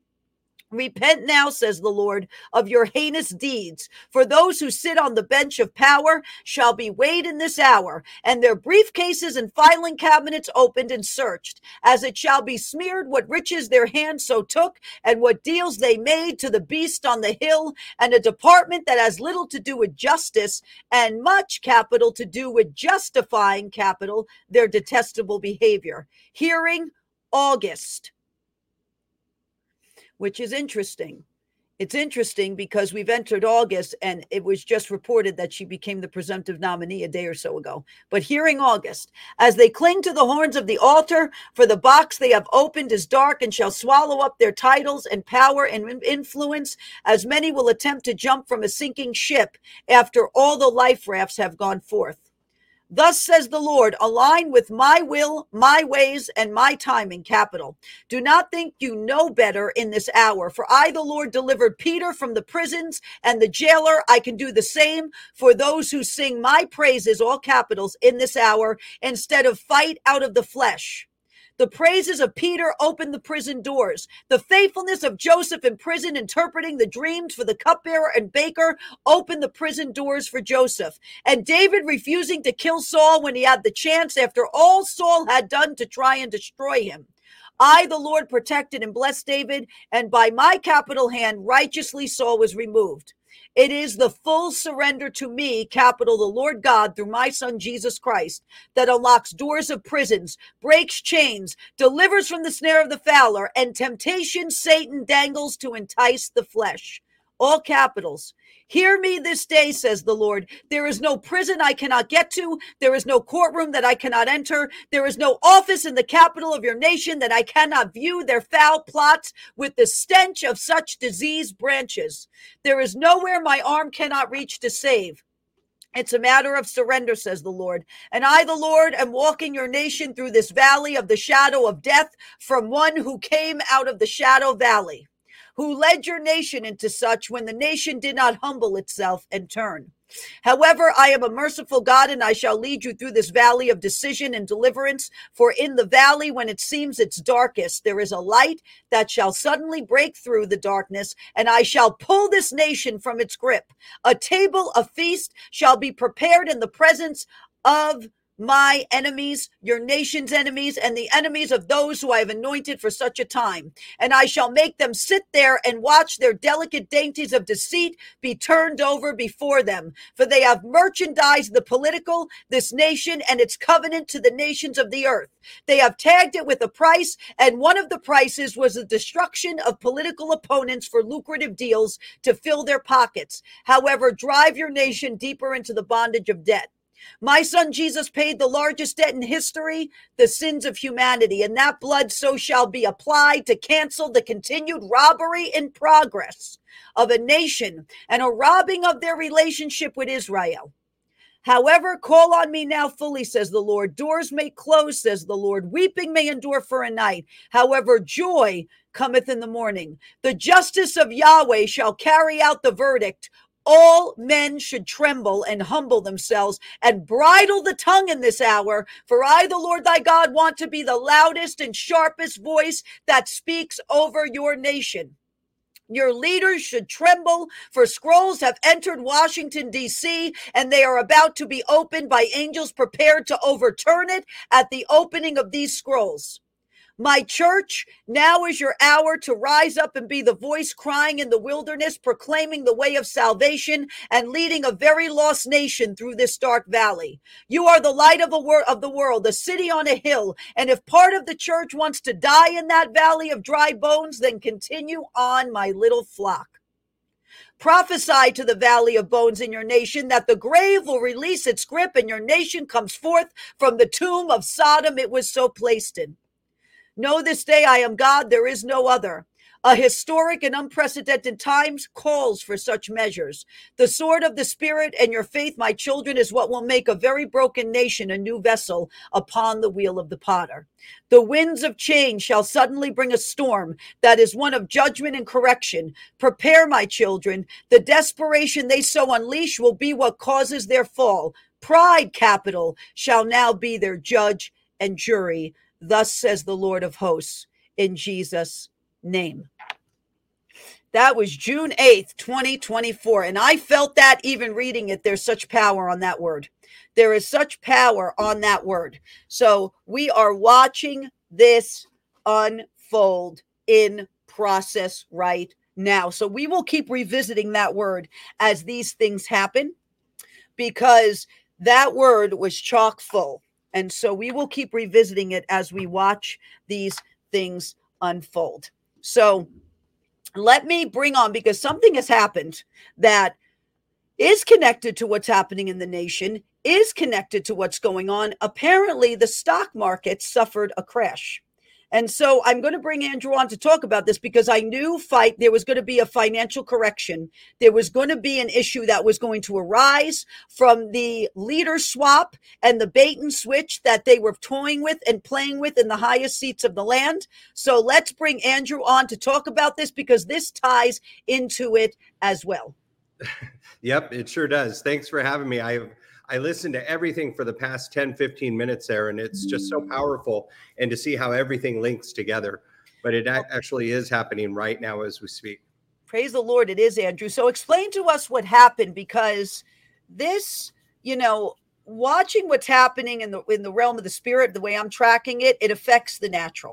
Repent now, says the Lord, of your heinous deeds, for those who sit on the bench of power shall be weighed in this hour, and their briefcases and filing cabinets opened and searched, as it shall be smeared what riches their hands so took, and what deals they made to the beast on the hill, and a department that has little to do with justice, and much capital to do with justifying capital their detestable behavior. Hearing August. Which is interesting. It's interesting because we've entered August and it was just reported that she became the presumptive nominee a day or so ago. But hearing August, as they cling to the horns of the altar, for the box they have opened is dark and shall swallow up their titles and power and influence, as many will attempt to jump from a sinking ship after all the life rafts have gone forth. Thus says the Lord, align with my will, my ways, and my timing, capital. Do not think you know better in this hour, for I, the Lord, delivered Peter from the prisons and the jailer. I can do the same for those who sing my praises, all capitals, in this hour, instead of fight out of the flesh. The praises of Peter opened the prison doors. The faithfulness of Joseph in prison, interpreting the dreams for the cupbearer and baker, opened the prison doors for Joseph. And David refusing to kill Saul when he had the chance after all Saul had done to try and destroy him. I, the Lord, protected and blessed David, and by my capital hand righteously Saul was removed. It is the full surrender to me, capital the Lord God, through my son Jesus Christ, that unlocks doors of prisons, breaks chains, delivers from the snare of the fowler, and temptation Satan dangles to entice the flesh. All capitals. Hear me this day, says the Lord. There is no prison I cannot get to. There is no courtroom that I cannot enter. There is no office in the capital of your nation that I cannot view their foul plots with the stench of such diseased branches. There is nowhere my arm cannot reach to save. It's a matter of surrender, says the Lord. And I, the Lord, am walking your nation through this valley of the shadow of death from one who came out of the shadow valley, who led your nation into such when the nation did not humble itself and turn. However, I am a merciful God, and I shall lead you through this valley of decision and deliverance. For in the valley, when it seems its darkest, there is a light that shall suddenly break through the darkness, and I shall pull this nation from its grip. A table, a feast shall be prepared in the presence of my enemies, your nation's enemies, and the enemies of those who I have anointed for such a time. And I shall make them sit there and watch their delicate dainties of deceit be turned over before them. For they have merchandised the political, this nation, and its covenant to the nations of the earth. They have tagged it with a price, and one of the prices was the destruction of political opponents for lucrative deals to fill their pockets. However, drive your nation deeper into the bondage of debt. My son Jesus paid the largest debt in history, the sins of humanity, and that blood so shall be applied to cancel the continued robbery in progress of a nation and a robbing of their relationship with Israel. However, call on me now fully, says the Lord. Doors may close, says the Lord. Weeping may endure for a night. However, joy cometh in the morning. The justice of Yahweh shall carry out the verdict. All men should tremble and humble themselves and bridle the tongue in this hour. For I, the Lord thy God, want to be the loudest and sharpest voice that speaks over your nation. Your leaders should tremble, for scrolls have entered Washington, D C, and they are about to be opened by angels prepared to overturn it at the opening of these scrolls. My church, now is your hour to rise up and be the voice crying in the wilderness, proclaiming the way of salvation and leading a very lost nation through this dark valley. You are the light of, a wor- of the world, a city on a hill. And if part of the church wants to die in that valley of dry bones, then continue on, my little flock. Prophesy to the valley of bones in your nation that the grave will release its grip and your nation comes forth from the tomb of Sodom it was so placed in. Know this day I am God, there is no other. A historic and unprecedented times calls for such measures. The sword of the Spirit and your faith, my children, is what will make a very broken nation a new vessel upon the wheel of the potter. The winds of change shall suddenly bring a storm that is one of judgment and correction. Prepare, my children. The desperation they so unleash will be what causes their fall. Pride, capital, shall now be their judge and jury. Thus says the Lord of hosts, in Jesus' name. That was June eighth, twenty twenty-four. And I felt that even reading it, there's such power on that word. There is such power on that word. So we are watching this unfold in process right now. So we will keep revisiting that word as these things happen, because that word was chock full. And so we will keep revisiting it as we watch these things unfold. So let me bring on, because something has happened that is connected to what's happening in the nation, is connected to what's going on. Apparently, the stock market suffered a crash. And so I'm going to bring Andrew on to talk about this, because I knew fight there was going to be a financial correction. There was going to be an issue that was going to arise from the leader swap and the bait and switch that they were toying with and playing with in the highest seats of the land. So let's bring Andrew on to talk about this, because this ties into it as well. Yep, it sure does. Thanks for having me. I I listened to everything for the past ten, fifteen minutes there, and it's just so powerful. And to see how everything links together. But it actually is happening right now as we speak. Praise the Lord. It is, Andrew. So explain to us what happened, because this, you know, watching what's happening in the in the realm of the spirit, the way I'm tracking it, it affects the natural.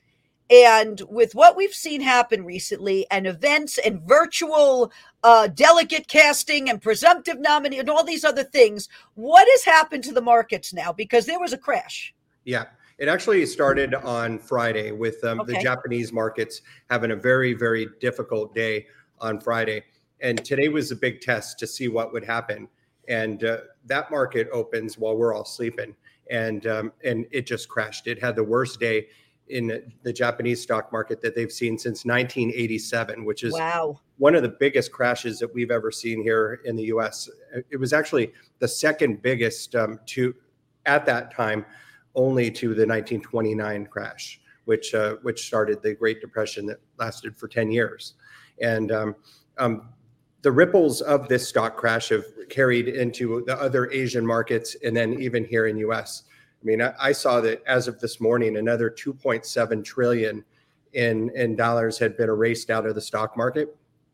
And with what we've seen happen recently, and events and virtual uh, delegate casting and presumptive nominee and all these other things, what has happened to the markets now? Because there was a crash. Yeah, it actually started on Friday with um, okay. the Japanese markets having a very, very difficult day on Friday. And today was a big test to see what would happen. And uh, that market opens while we're all sleeping. And um, and it just crashed. It had the worst day in the Japanese stock market that they've seen since nineteen eighty-seven, which is wow. one of the biggest crashes that we've ever seen here in the U S. It was actually the second biggest um, to at that time, only to the nineteen twenty-nine crash, which uh, which started the Great Depression that lasted for ten years. And um, um, the ripples of this stock crash have carried into the other Asian markets, and then even here in U S. I mean, I, I saw that as of this morning, another two point seven trillion in, in dollars had been erased out of the stock market.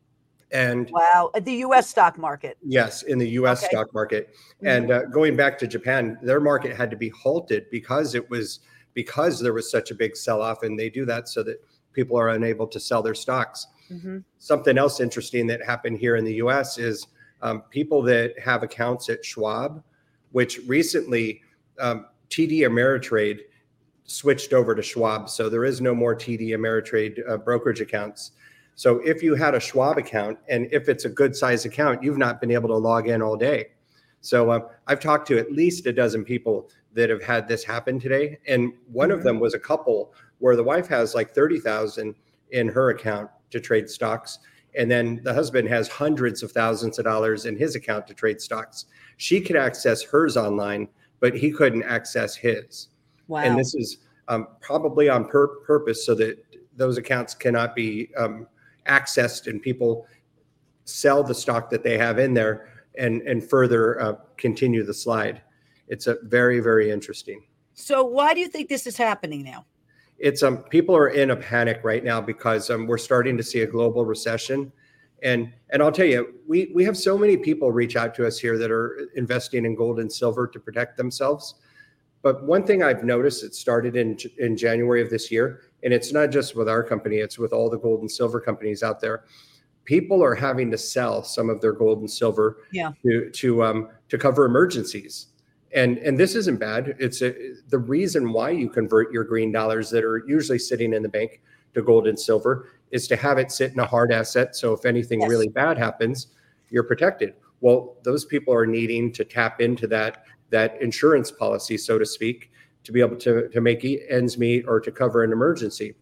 And wow, the U S stock market. Yes, in the U S okay. stock market. Mm-hmm. And uh, going back to Japan, their market had to be halted because it was because there was such a big sell-off, and they do that so that people are unable to sell their stocks. Mm-hmm. Something else interesting that happened here in the U S is um, people that have accounts at Schwab, which recently um, T D Ameritrade switched over to Schwab. So there is no more T D Ameritrade uh, brokerage accounts. So if you had a Schwab account, and if it's a good size account, you've not been able to log in all day. So uh, I've talked to at least a dozen people that have had this happen today. And one mm-hmm. of them was a couple where the wife has like thirty thousand in her account to trade stocks. And then the husband has hundreds of thousands of dollars in his account to trade stocks. She could access hers online, but he couldn't access his. Wow. And this is um, probably on pur- purpose so that those accounts cannot be um, accessed and people sell the stock that they have in there and, and further uh, continue the slide. It's a very, very interesting. So why do you think this is happening now? It's um people are in a panic right now because um we're starting to see a global recession. And and I'll tell you, we we have so many people reach out to us here that are investing in gold and silver to protect themselves. But one thing I've noticed, it started in in January of this year, and it's not just with our company, it's with all the gold and silver companies out there. People are having to sell some of their gold and silver yeah. to to um to cover emergencies. And and this isn't bad. It's a, the reason why you convert your green dollars that are usually sitting in the bank to gold and silver is to have it sit in a hard asset. So if anything yes. really bad happens, you're protected. Well, those people are needing to tap into that that insurance policy, so to speak, to be able to, to make ends meet or to cover an emergency.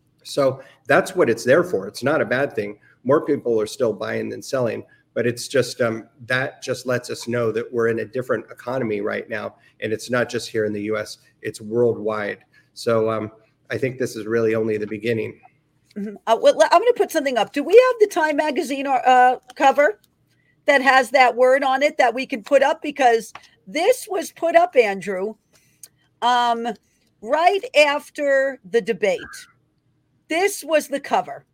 So that's what it's there for. It's not a bad thing. More people are still buying than selling. But it's just um, that just lets us know that we're in a different economy right now. And it's not just here in the U S, it's worldwide. So um, I think this is really only the beginning. Mm-hmm. Uh, well, I'm going to put something up. Do we have the Time Magazine uh, cover that has that word on it that we can put up? Because this was put up, Andrew, um, right after the debate. This was the cover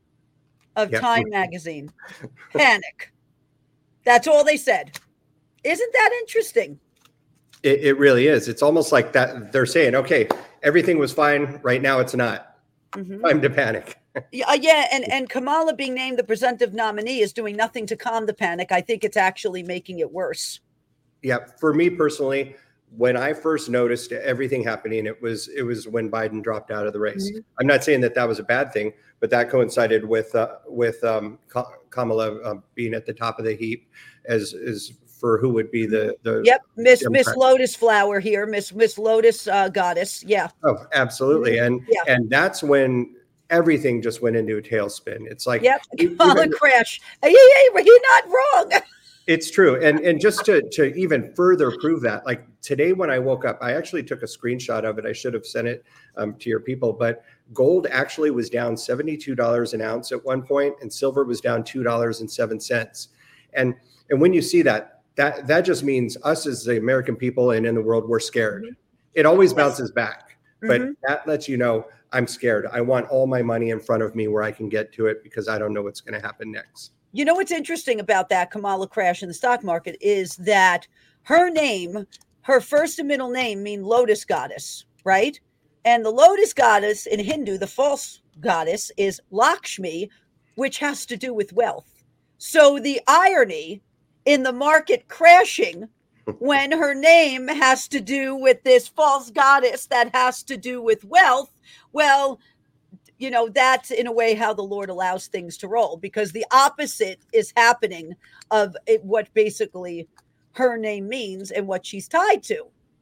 of yep. Time Magazine. Panic. That's all they said. Isn't that interesting? It, it really is. It's almost like that. They're saying, okay, everything was fine. Right now it's not. Mm-hmm. Time to panic. yeah, yeah. And, and Kamala being named the presumptive nominee is doing nothing to calm the panic. I think it's actually making it worse. Yeah. For me personally, when I first noticed everything happening, it was it was when Biden dropped out of the race. Mm-hmm. I'm not saying that that was a bad thing, but that coincided with uh, with um, Kamala uh, being at the top of the heap as is for who would be the the yep Miss Democrat. Miss Lotus Flower here, Miss Miss Lotus uh, Goddess. Yeah. Oh, absolutely, and yeah. and that's when everything just went into a tailspin. It's like yep, Kamala even, crash. Hey, hey, you're not wrong. It's true. And and just to, to even further prove that, like today when I woke up, I actually took a screenshot of it. I should have sent it um, to your people, but gold actually was down seventy-two dollars an ounce at one point, and silver was down two dollars and seven cents. And and when you see that, that that just means us as the American people and in the world, we're scared. Mm-hmm. It always bounces yes. back, but mm-hmm. that lets you know I'm scared. I want all my money in front of me where I can get to it because I don't know what's going to happen next. You know what's interesting about that Kamala crash in the stock market is that her name, her first and middle name mean lotus goddess, right? And the lotus goddess in Hindu, the false goddess, is Lakshmi, which has to do with wealth. So the irony in the market crashing when her name has to do with this false goddess that has to do with wealth, well, you know, that's in a way how the Lord allows things to roll, because the opposite is happening of it, what basically her name means and what she's tied to.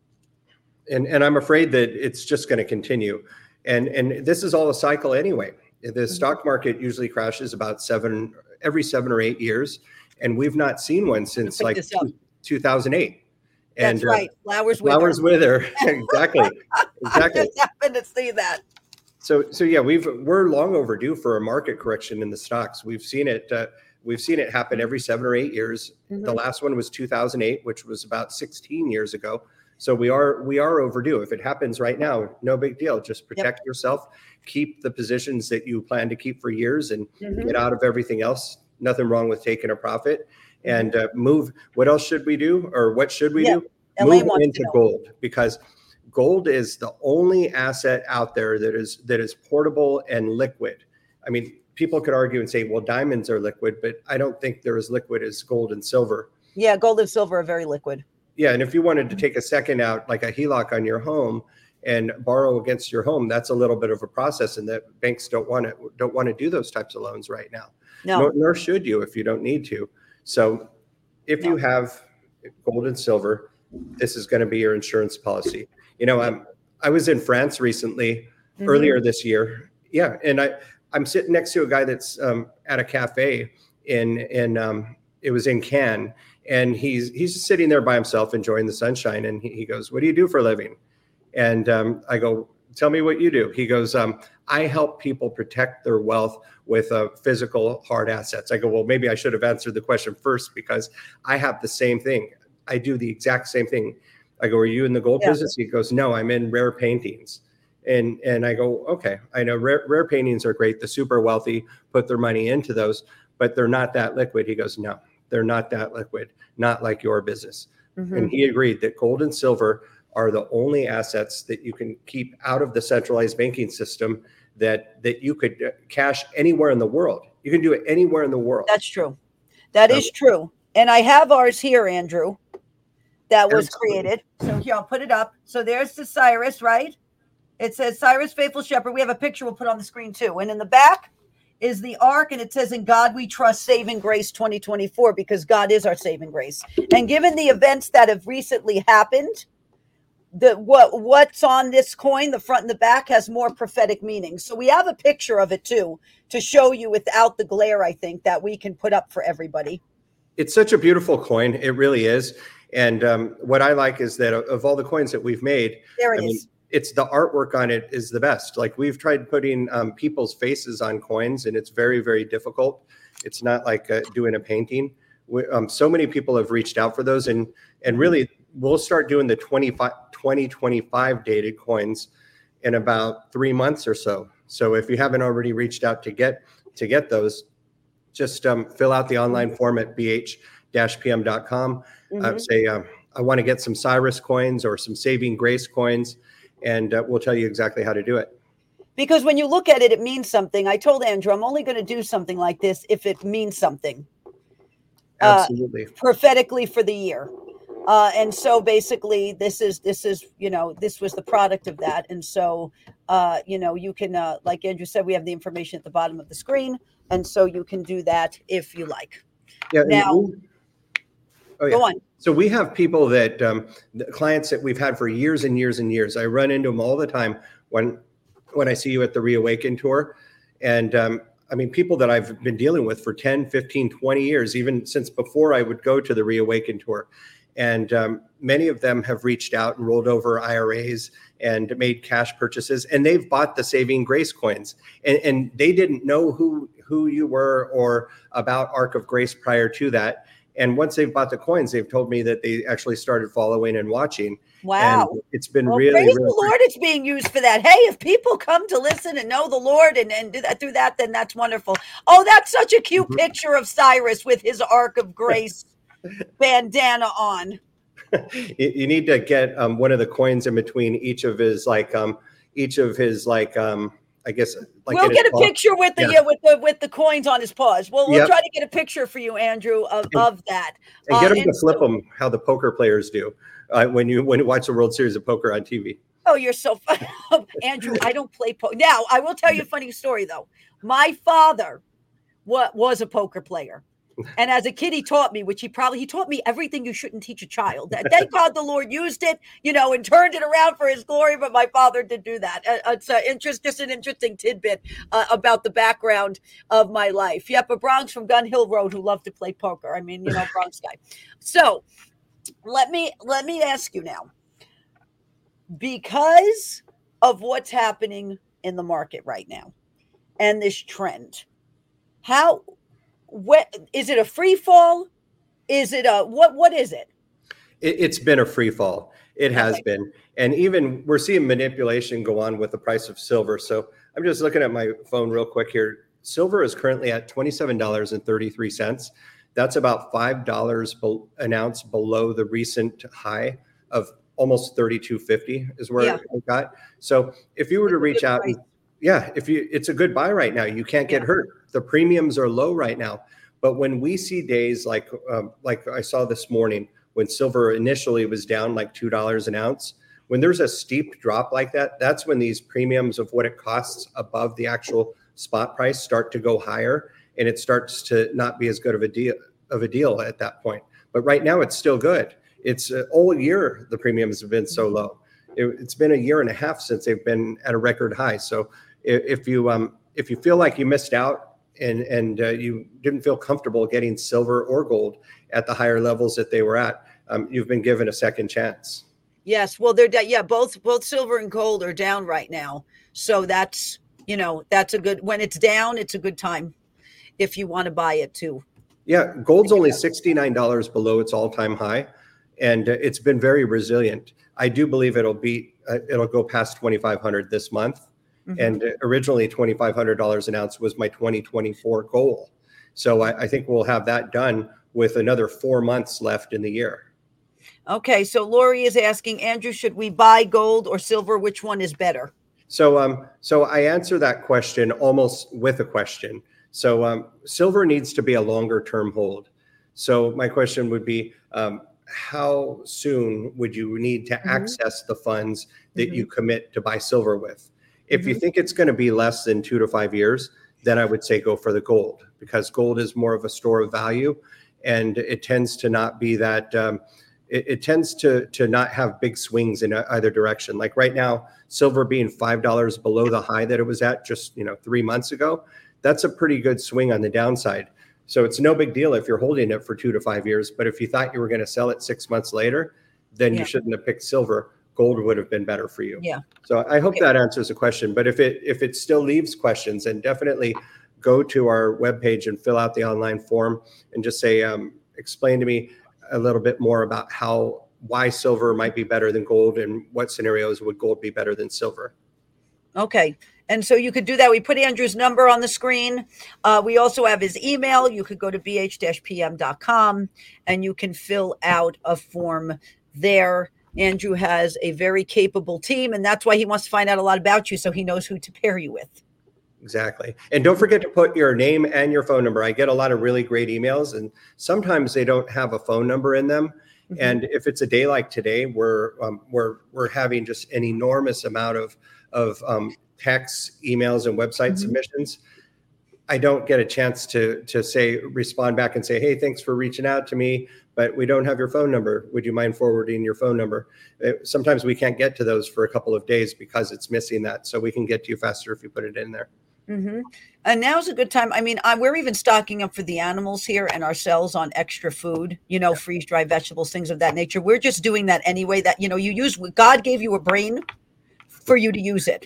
And and I'm afraid that it's just going to continue. And and this is all a cycle anyway. The mm-hmm. stock market usually crashes about seven every seven or eight years. And we've not seen one since like two, two thousand eight. And that's right. Flowers uh, flowers wither. Exactly. Exactly. I just happened to see that. So so yeah, we've we're long overdue for a market correction in the stocks. We've seen it. Uh, we've seen it happen every seven or eight years. Mm-hmm. The last one was two thousand eight, which was about sixteen years ago. So we are we are overdue. If it happens right now, no big deal. Just protect yep. yourself. Keep the positions that you plan to keep for years, and mm-hmm. get out of everything else. Nothing wrong with taking a profit, and uh, move. What else should we do, or what should we yeah. do? Elaine move into gold, because gold is the only asset out there that is that is portable and liquid. I mean, people could argue and say, well, diamonds are liquid, but I don't think they're as liquid as gold and silver. Yeah, gold and silver are very liquid. Yeah, and if you wanted to take a second out, like a H E L O C on your home, and borrow against your home, that's a little bit of a process, and that banks don't want to don't want to do those types of loans right now. No, nor, nor should you if you don't need to. So, if no. you have gold and silver, this is going to be your insurance policy. You know, I'm I was in France recently, mm-hmm. earlier this year. Yeah, and I I'm sitting next to a guy that's um, at a cafe in in um, it was in Cannes. And he's he's just sitting there by himself, enjoying the sunshine. And he, he goes, "What do you do for a living?" And um, I go, "Tell me what you do." He goes, um, "I help people protect their wealth with uh, physical hard assets." I go, "Well, maybe I should have answered the question first, because I have the same thing. I do the exact same thing." I go, "Are you in the gold yeah. business?" He goes, "No, I'm in rare paintings." And and I go, "Okay, I know rare, rare paintings are great. The super wealthy put their money into those, but they're not that liquid." He goes, "No. They're not that liquid, not like your business." Mm-hmm. And he agreed that gold and silver are the only assets that you can keep out of the centralized banking system, that that you could cash anywhere in the world. You can do it anywhere in the world. That's true. That so, is true. And I have ours here, Andrew, that was absolutely. created. So here, I'll put it up. So there's the Cyrus, right? It says Cyrus, faithful shepherd. We have a picture we'll put on the screen too. And in the back is the ark, and it says, "In God we trust, saving grace twenty twenty-four," because God is our saving grace. And given the events that have recently happened, the what what's on this coin, the front and the back, has more prophetic meaning. So we have a picture of it too, to show you without the glare, I think, that we can put up for everybody. It's such a beautiful coin. It really is. And um, what I like is that of all the coins that we've made, there it I is. Mean, it's the artwork on it is the best. Like, we've tried putting um, people's faces on coins, and it's very, very difficult. It's not like uh, doing a painting. We, um, so many people have reached out for those, and and really we'll start doing the twenty twenty-five dated coins in about three months or so. So if you haven't already reached out to get to get those, just um, fill out the online form at b h dash p m dot com. Mm-hmm. Uh, say, uh, I want to get some Cyrus coins or some Saving Grace coins. And uh, we'll tell you exactly how to do it. Because when you look at it, it means something. I told Andrew, I'm only going to do something like this if it means something. Absolutely. Uh, prophetically for the year. Uh, and so basically this is, this is, you know, this was the product of that. And so, uh, you know, you can, uh, like Andrew said, we have the information at the bottom of the screen. And so you can do that if you like. Yeah. Now, we, oh, yeah. Go on. So we have people that um, the clients that we've had for years and years and years. I run into them all the time when when I see you at the Reawaken tour. And um, I mean, people that I've been dealing with for ten, fifteen, twenty years, even since before I would go to the Reawaken tour. And um, many of them have reached out and rolled over I R As and made cash purchases, and they've bought the Saving Grace coins. And, and they didn't know who, who you were or about Ark of Grace prior to that. And once they've bought the coins, they've told me that they actually started following and watching. Wow. And it's been well, really, praise really the Lord, it's being used for that. Hey, if people come to listen and know the Lord and, and do that through that, then that's wonderful. Oh, that's such a cute mm-hmm. picture of Cyrus with his Ark of Grace bandana on. you, you need to get um, one of the coins in between each of his, like, um, each of his, like, um, I guess, like we'll get a paw. picture with the yeah. yeah with the with the coins on his paws. Well, we'll yep. try to get a picture for you, Andrew, of, and, of that. And get uh, them and to flip so, them how the poker players do uh, when you when you watch the World Series of Poker on T V. Oh, you're so funny, Andrew. I don't play poker. Now, I will tell you a funny story though. My father what was a poker player. And as a kid, he taught me, which he probably, he taught me everything you shouldn't teach a child. Thank God the Lord used it, you know, and turned it around for his glory. But my father did do that. Uh, it's uh, interest, just an interesting tidbit uh, about the background of my life. Yep, a Bronx from Gun Hill Road who loved to play poker. I mean, you know, Bronx guy. So let me, let me ask you now, because of what's happening in the market right now and this trend, how, What is it? A free fall? Is it a what? What is it? it it's been a free fall. It has okay. been, and even we're seeing manipulation go on with the price of silver. So I'm just looking at my phone real quick here. Silver is currently at twenty-seven dollars and thirty-three cents. That's about five dollars be- an ounce below the recent high of almost thirty-two fifty is where yeah. it got. So if you were to reach out, and, yeah, if you, it's a good buy right now. You can't get yeah. hurt. The premiums are low right now. But when we see days like um, like I saw this morning, when silver initially was down like two dollars an ounce, when there's a steep drop like that, that's when these premiums of what it costs above the actual spot price start to go higher, and it starts to not be as good of a deal of a deal at that point. But right now, it's still good. It's uh, all year the premiums have been so low. It, it's been a year and a half since they've been at a record high. So if, if you um, if you feel like you missed out, and and uh, you didn't feel comfortable getting silver or gold at the higher levels that they were at, um, you've been given a second chance. Yes, well, they're yeah, both both silver and gold are down right now, so that's you know that's a good when it's down, it's a good time if you want to buy it too. Yeah, gold's only sixty-nine dollars below its all-time high, and uh, it's been very resilient. I do believe it'll beat uh, it'll go past twenty-five hundred this month. Mm-hmm. And originally twenty-five hundred dollars an ounce was my twenty twenty-four goal. So I, I think we'll have that done with another four months left in the year. Okay. So Lori is asking, Andrew, should we buy gold or silver? Which one is better? So um, so I answer that question almost with a question. So um, silver needs to be a longer term hold. So my question would be, um, how soon would you need to mm-hmm. access the funds that mm-hmm. you commit to buy silver with? If mm-hmm. you think it's going to be less than two to five years, then I would say go for the gold, because gold is more of a store of value, and it tends to not be that. Um, it, it tends to to not have big swings in either direction. Like right now, silver being five dollars below the high that it was at just you know three months ago, that's a pretty good swing on the downside. So it's no big deal if you're holding it for two to five years. But if you thought you were going to sell it six months later, then yeah. you shouldn't have picked silver. Gold would have been better for you. Yeah. So I hope okay. that answers the question. But if it if it still leaves questions, then definitely go to our webpage and fill out the online form and just say, um, explain to me a little bit more about how why silver might be better than gold and what scenarios would gold be better than silver. Okay. And so you could do that. We put Andrew's number on the screen. Uh, we also have his email. You could go to b h dash p m dot com and you can fill out a form there. Andrew has a very capable team, and that's why he wants to find out a lot about you so he knows who to pair you with. Exactly. And don't forget to put your name and your phone number. I get a lot of really great emails, and sometimes they don't have a phone number in them. Mm-hmm. And if it's a day like today, we're um, we're we're having just an enormous amount of of um, texts, emails, and website mm-hmm. submissions. I don't get a chance to to say respond back and say, hey, thanks for reaching out to me, but we don't have your phone number. Would you mind forwarding your phone number? It, sometimes we can't get to those for a couple of days because it's missing that. So we can get to you faster if you put it in there. Mm-hmm. And now's a good time. I mean, I, we're even stocking up for the animals here and ourselves on extra food, you know, freeze dried vegetables, things of that nature. We're just doing that anyway. That, you know, you use, God gave you a brain for you to use it.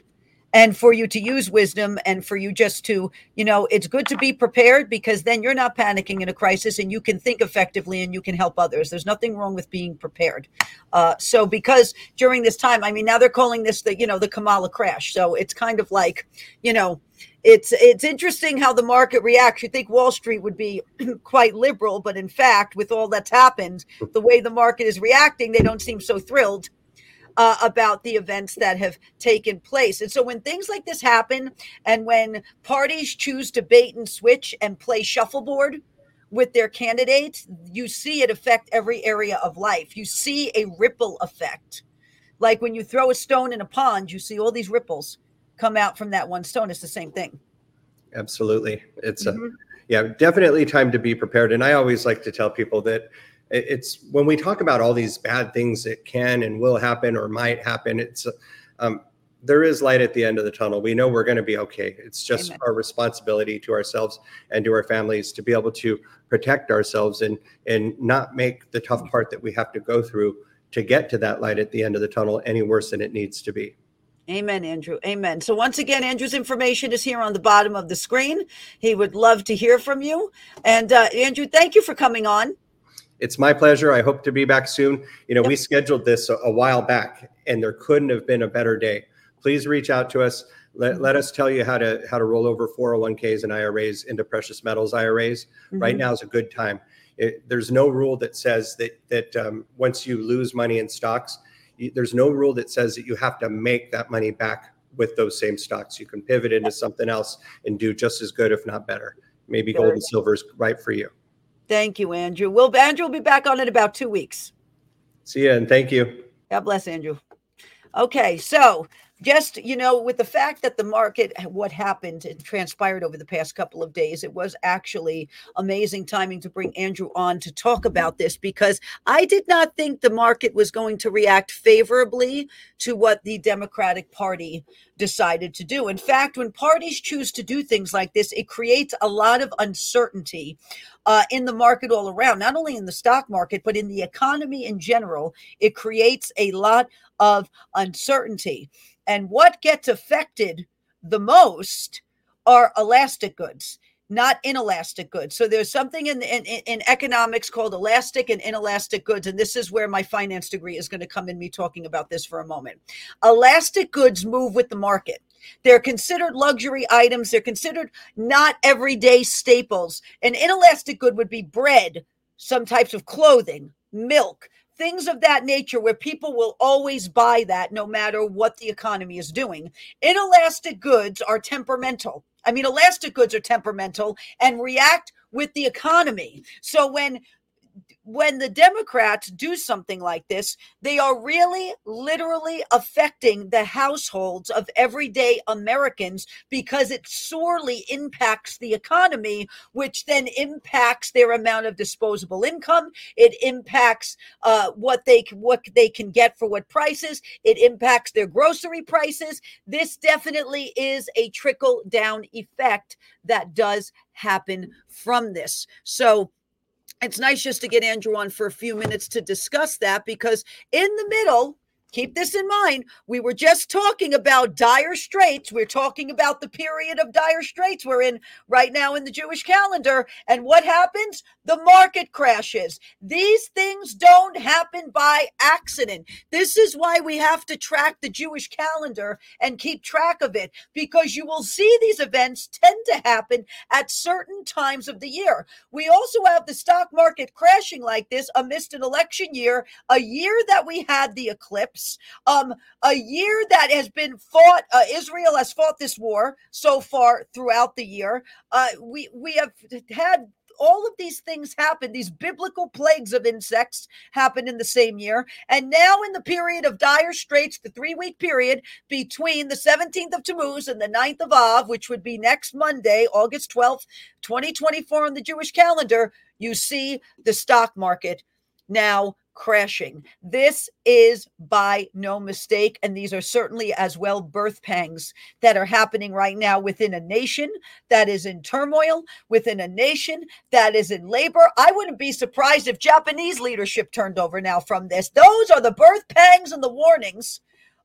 and for you to use wisdom, and for you just to, you know, it's good to be prepared, because then you're not panicking in a crisis and you can think effectively and you can help others. There's nothing wrong with being prepared. Uh, so because during this time, I mean, now they're calling this the, you know, the Kamala crash. So it's kind of like, you know, it's it's interesting how the market reacts. You think Wall Street would be quite liberal, but in fact, with all that's happened, the way the market is reacting, they don't seem so thrilled Uh, about the events that have taken place. And so when things like this happen, and when parties choose to bait and switch and play shuffleboard with their candidates, you see it affect every area of life. You see a ripple effect. Like when you throw a stone in a pond, you see all these ripples come out from that one stone. It's the same thing. Absolutely. It's mm-hmm. a, yeah, definitely time to be prepared. And I always like to tell people that it's when we talk about all these bad things that can and will happen or might happen, it's um, there is light at the end of the tunnel. We know we're going to be okay. It's just Amen. Our responsibility to ourselves and to our families to be able to protect ourselves and and not make the tough part that we have to go through to get to that light at the end of the tunnel any worse than it needs to be. Amen, Andrew. Amen. So once again, Andrew's information is here on the bottom of the screen. He would love to hear from you. And uh, Andrew, thank you for coming on. It's my pleasure. I hope to be back soon. You know, yep. we scheduled this a, a while back, and there couldn't have been a better day. Please reach out to us. Let, mm-hmm. let us tell you how to how to roll over four oh one k's and I R As into precious metals I R As. Mm-hmm. Right now is a good time. It, there's no rule that says that that um, once you lose money in stocks, you, there's no rule that says that you have to make that money back with those same stocks. You can pivot into something else and do just as good, if not better. Maybe gold and silver is right for you. Thank you, Andrew. Will Andrew will be back on in about two weeks. See you, and thank you. God bless, Andrew. Okay, so just, you know, with the fact that the market, what happened, it transpired over the past couple of days, it was actually amazing timing to bring Andrew on to talk about this, because I did not think the market was going to react favorably to what the Democratic Party decided to do. In fact, when parties choose to do things like this, it creates a lot of uncertainty uh, in the market all around, not only in the stock market, but in the economy in general. It creates a lot of uncertainty. And what gets affected the most are elastic goods, not inelastic goods. So there's something in, in, in economics called elastic and inelastic goods. And this is where my finance degree is going to come in, me talking about this for a moment. Elastic goods move with the market. They're considered luxury items. They're considered not everyday staples. An inelastic good would be bread, some types of clothing, milk, things of that nature, where people will always buy that no matter what the economy is doing. Inelastic goods are temperamental. I mean, elastic goods are temperamental and react with the economy. So when when the Democrats do something like this, they are really literally affecting the households of everyday Americans, because it sorely impacts the economy, which then impacts their amount of disposable income. It impacts uh, what they what they can get for what prices. It impacts their grocery prices. This definitely is a trickle down effect that does happen from this. So it's nice just to get Andrew on for a few minutes to discuss that, because in the middle, keep this in mind, we were just talking about dire straits. We're talking about the period of dire straits we're in right now in the Jewish calendar. And what happens? The market crashes. These things don't happen by accident. This is why we have to track the Jewish calendar and keep track of it, because you will see these events tend to happen at certain times of the year. We also have the stock market crashing like this amidst an election year, a year that we had the eclipse. Um, a year that has been fought, uh, Israel has fought this war so far throughout the year. Uh, we, we have had all of these things happen. These biblical plagues of insects happen in the same year. And now in the period of dire straits, the three-week period between the seventeenth of Tammuz and the ninth of Av, which would be next Monday, August twelfth, twenty twenty-four on the Jewish calendar, you see the stock market now crashing. This is by no mistake, and these are certainly as well birth pangs that are happening right now within a nation that is in turmoil, within a nation that is in labor. I wouldn't be surprised if Japanese leadership turned over now from this. Those are the birth pangs and the warnings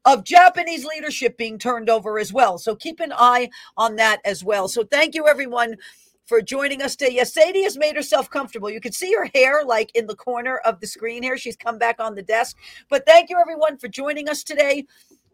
of Japanese leadership being turned over as well. So keep an eye on that as well. So thank you, everyone, for joining us today. Yes, Sadie has made herself comfortable. You can see her hair like in the corner of the screen here. She's come back on the desk. But thank you, everyone, for joining us today.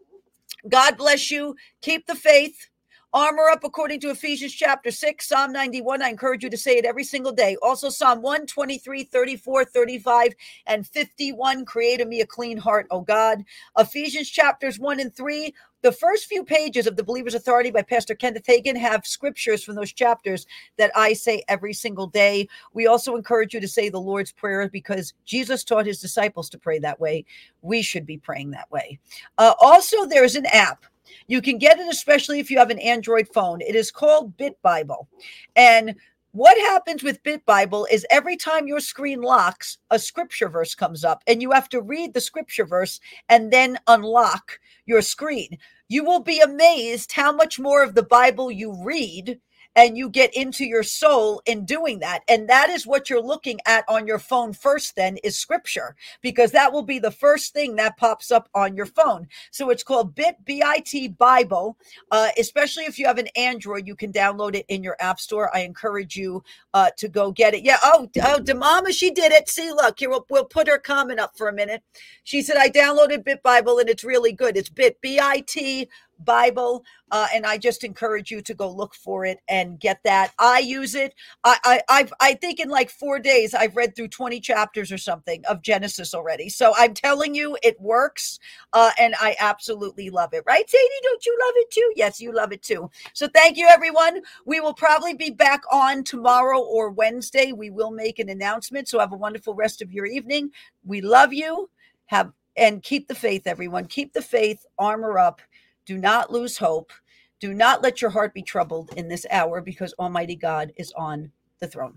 God bless you. Keep the faith. Armor up according to Ephesians chapter six, Psalm ninety-one. I encourage you to say it every single day. Also Psalm one, twenty-three, thirty-four, thirty-five, and fifty-one. Create in me a clean heart, O God. Ephesians chapters one and three. The first few pages of The Believer's Authority by Pastor Kenneth Hagin have scriptures from those chapters that I say every single day. We also encourage you to say the Lord's Prayer because Jesus taught his disciples to pray that way. We should be praying that way. Uh, also, there's an app. You can get it, especially if you have an Android phone. It is called Bit Bible. And what happens with Bit Bible is every time your screen locks, a scripture verse comes up, and you have to read the scripture verse and then unlock your screen. You will be amazed how much more of the Bible you read and you get into your soul in doing that. And that is what you're looking at on your phone first then is scripture, because that will be the first thing that pops up on your phone. So it's called Bit, B I T Bible. Uh, especially if you have an Android, you can download it in your app store. I encourage you uh, to go get it. Yeah. Oh, oh, Demama, she did it. See, look, here, we'll, we'll put her comment up for a minute. She said, I downloaded Bit Bible and it's really good. It's Bit, B I T Bible. Uh, and I just encourage you to go look for it and get that. I use it. I, I, I've, I think in like four days, I've read through twenty chapters or something of Genesis already. So I'm telling you, it works. Uh, and I absolutely love it. Right, Sadie? Don't you love it too? Yes, you love it too. So thank you, everyone. We will probably be back on tomorrow or Wednesday. We will make an announcement. So have a wonderful rest of your evening. We love you. Have, and keep the faith, everyone. Keep the faith. Armor up. Do not lose hope. Do not let your heart be troubled in this hour because Almighty God is on the throne.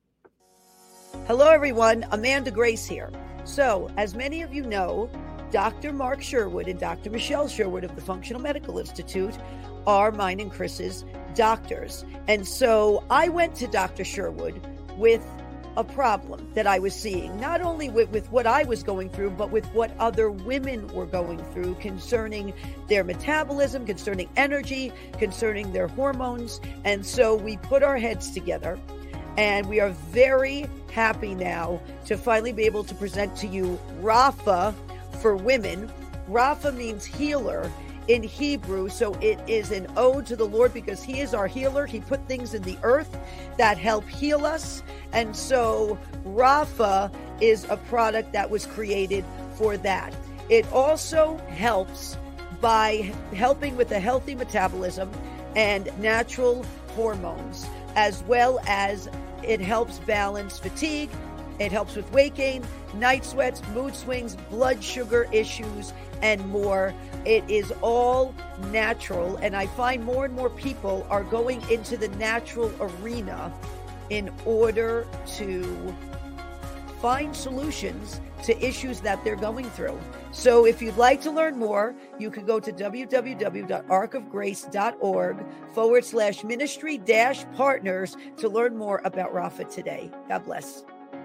Hello, everyone. Amanda Grace here. So, as many of you know, Doctor Mark Sherwood and Doctor Michelle Sherwood of the Functional Medical Institute are mine and Chris's doctors. And so I went to Doctor Sherwood with a problem that I was seeing, not only with, with what I was going through, but with what other women were going through concerning their metabolism, concerning energy, concerning their hormones. And so we put our heads together and we are very happy now to finally be able to present to you Rapha for women. Rapha means healer in Hebrew, so it is an ode to the Lord because he is our healer. He put things in the earth that help heal us. And so Rapha is a product that was created for that. It also helps by helping with a healthy metabolism and natural hormones, as well as it helps balance fatigue. It helps with weight gain, night sweats, mood swings, blood sugar issues, and more. It is all natural. And I find more and more people are going into the natural arena in order to find solutions to issues that they're going through. So if you'd like to learn more, you can go to www.arkofgrace.org forward slash ministry dash partners to learn more about Rapha today. God bless.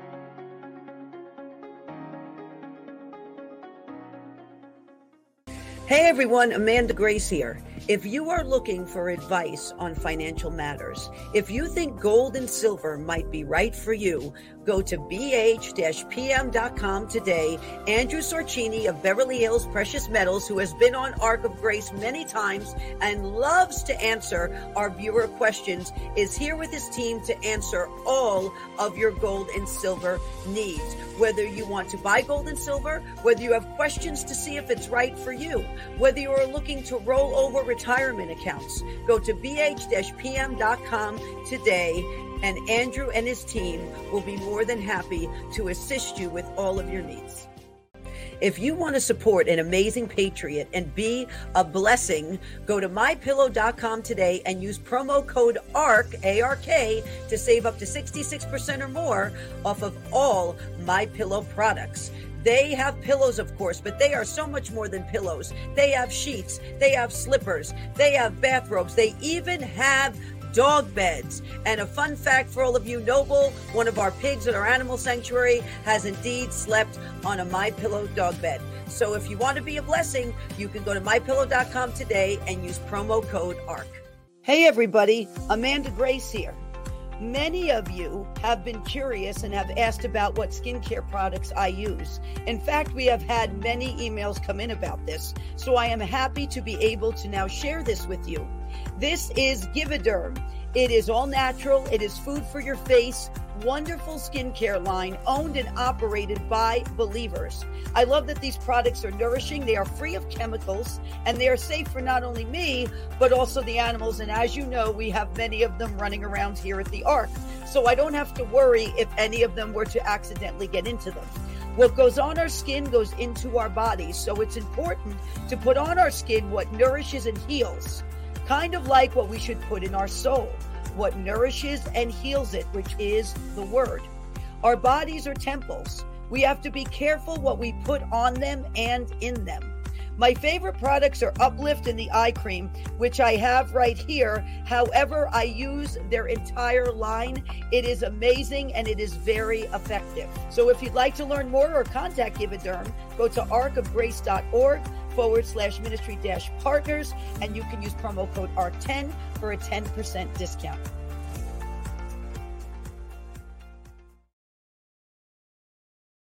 Hey everyone, Amanda Grace here. If you are looking for advice on financial matters, if you think gold and silver might be right for you, go to b h dash p m dot com today. Andrew Sorcini of Beverly Hills Precious Metals, who has been on Ark of Grace many times and loves to answer our viewer questions, is here with his team to answer all of your gold and silver needs. Whether you want to buy gold and silver, whether you have questions to see if it's right for you, whether you are looking to roll over retirement accounts, go to b h dash p m dot com today, and Andrew and his team will be more than happy to assist you with all of your needs. If you want to support an amazing patriot and be a blessing, go to my pillow dot com today and use promo code ARK, A R K, to save up to sixty-six percent or more off of all MyPillow products. They have pillows, of course, but they are so much more than pillows. They have sheets, they have slippers, they have bathrobes, they even have dog beds. And a fun fact for all of you, Noble, one of our pigs at our animal sanctuary, has indeed slept on a MyPillow dog bed. So if you want to be a blessing, you can go to my pillow dot com today and use promo code A R C. Hey everybody, Amanda Grace here. Many of you have been curious and have asked about what skincare products I use. In fact, we have had many emails come in about this, so I am happy to be able to now share this with you. This is Givauderm. It is all natural. It is food for your face. Wonderful skincare line owned and operated by believers. I love that these products are nourishing. They are free of chemicals and they are safe for not only me, but also the animals. And as you know, we have many of them running around here at the Ark. So I don't have to worry if any of them were to accidentally get into them. What goes on our skin goes into our bodies. So it's important to put on our skin what nourishes and heals. Kind of like what we should put in our soul, what nourishes and heals it, which is the word. Our bodies are temples. We have to be careful what we put on them and in them. My favorite products are Uplift and the eye cream, which I have right here. However, I use their entire line. It is amazing and it is very effective. So if you'd like to learn more or contact Givauderm, go to arcofgrace.org forward slash ministry dash partners, and you can use promo code A R C ten for a ten percent discount.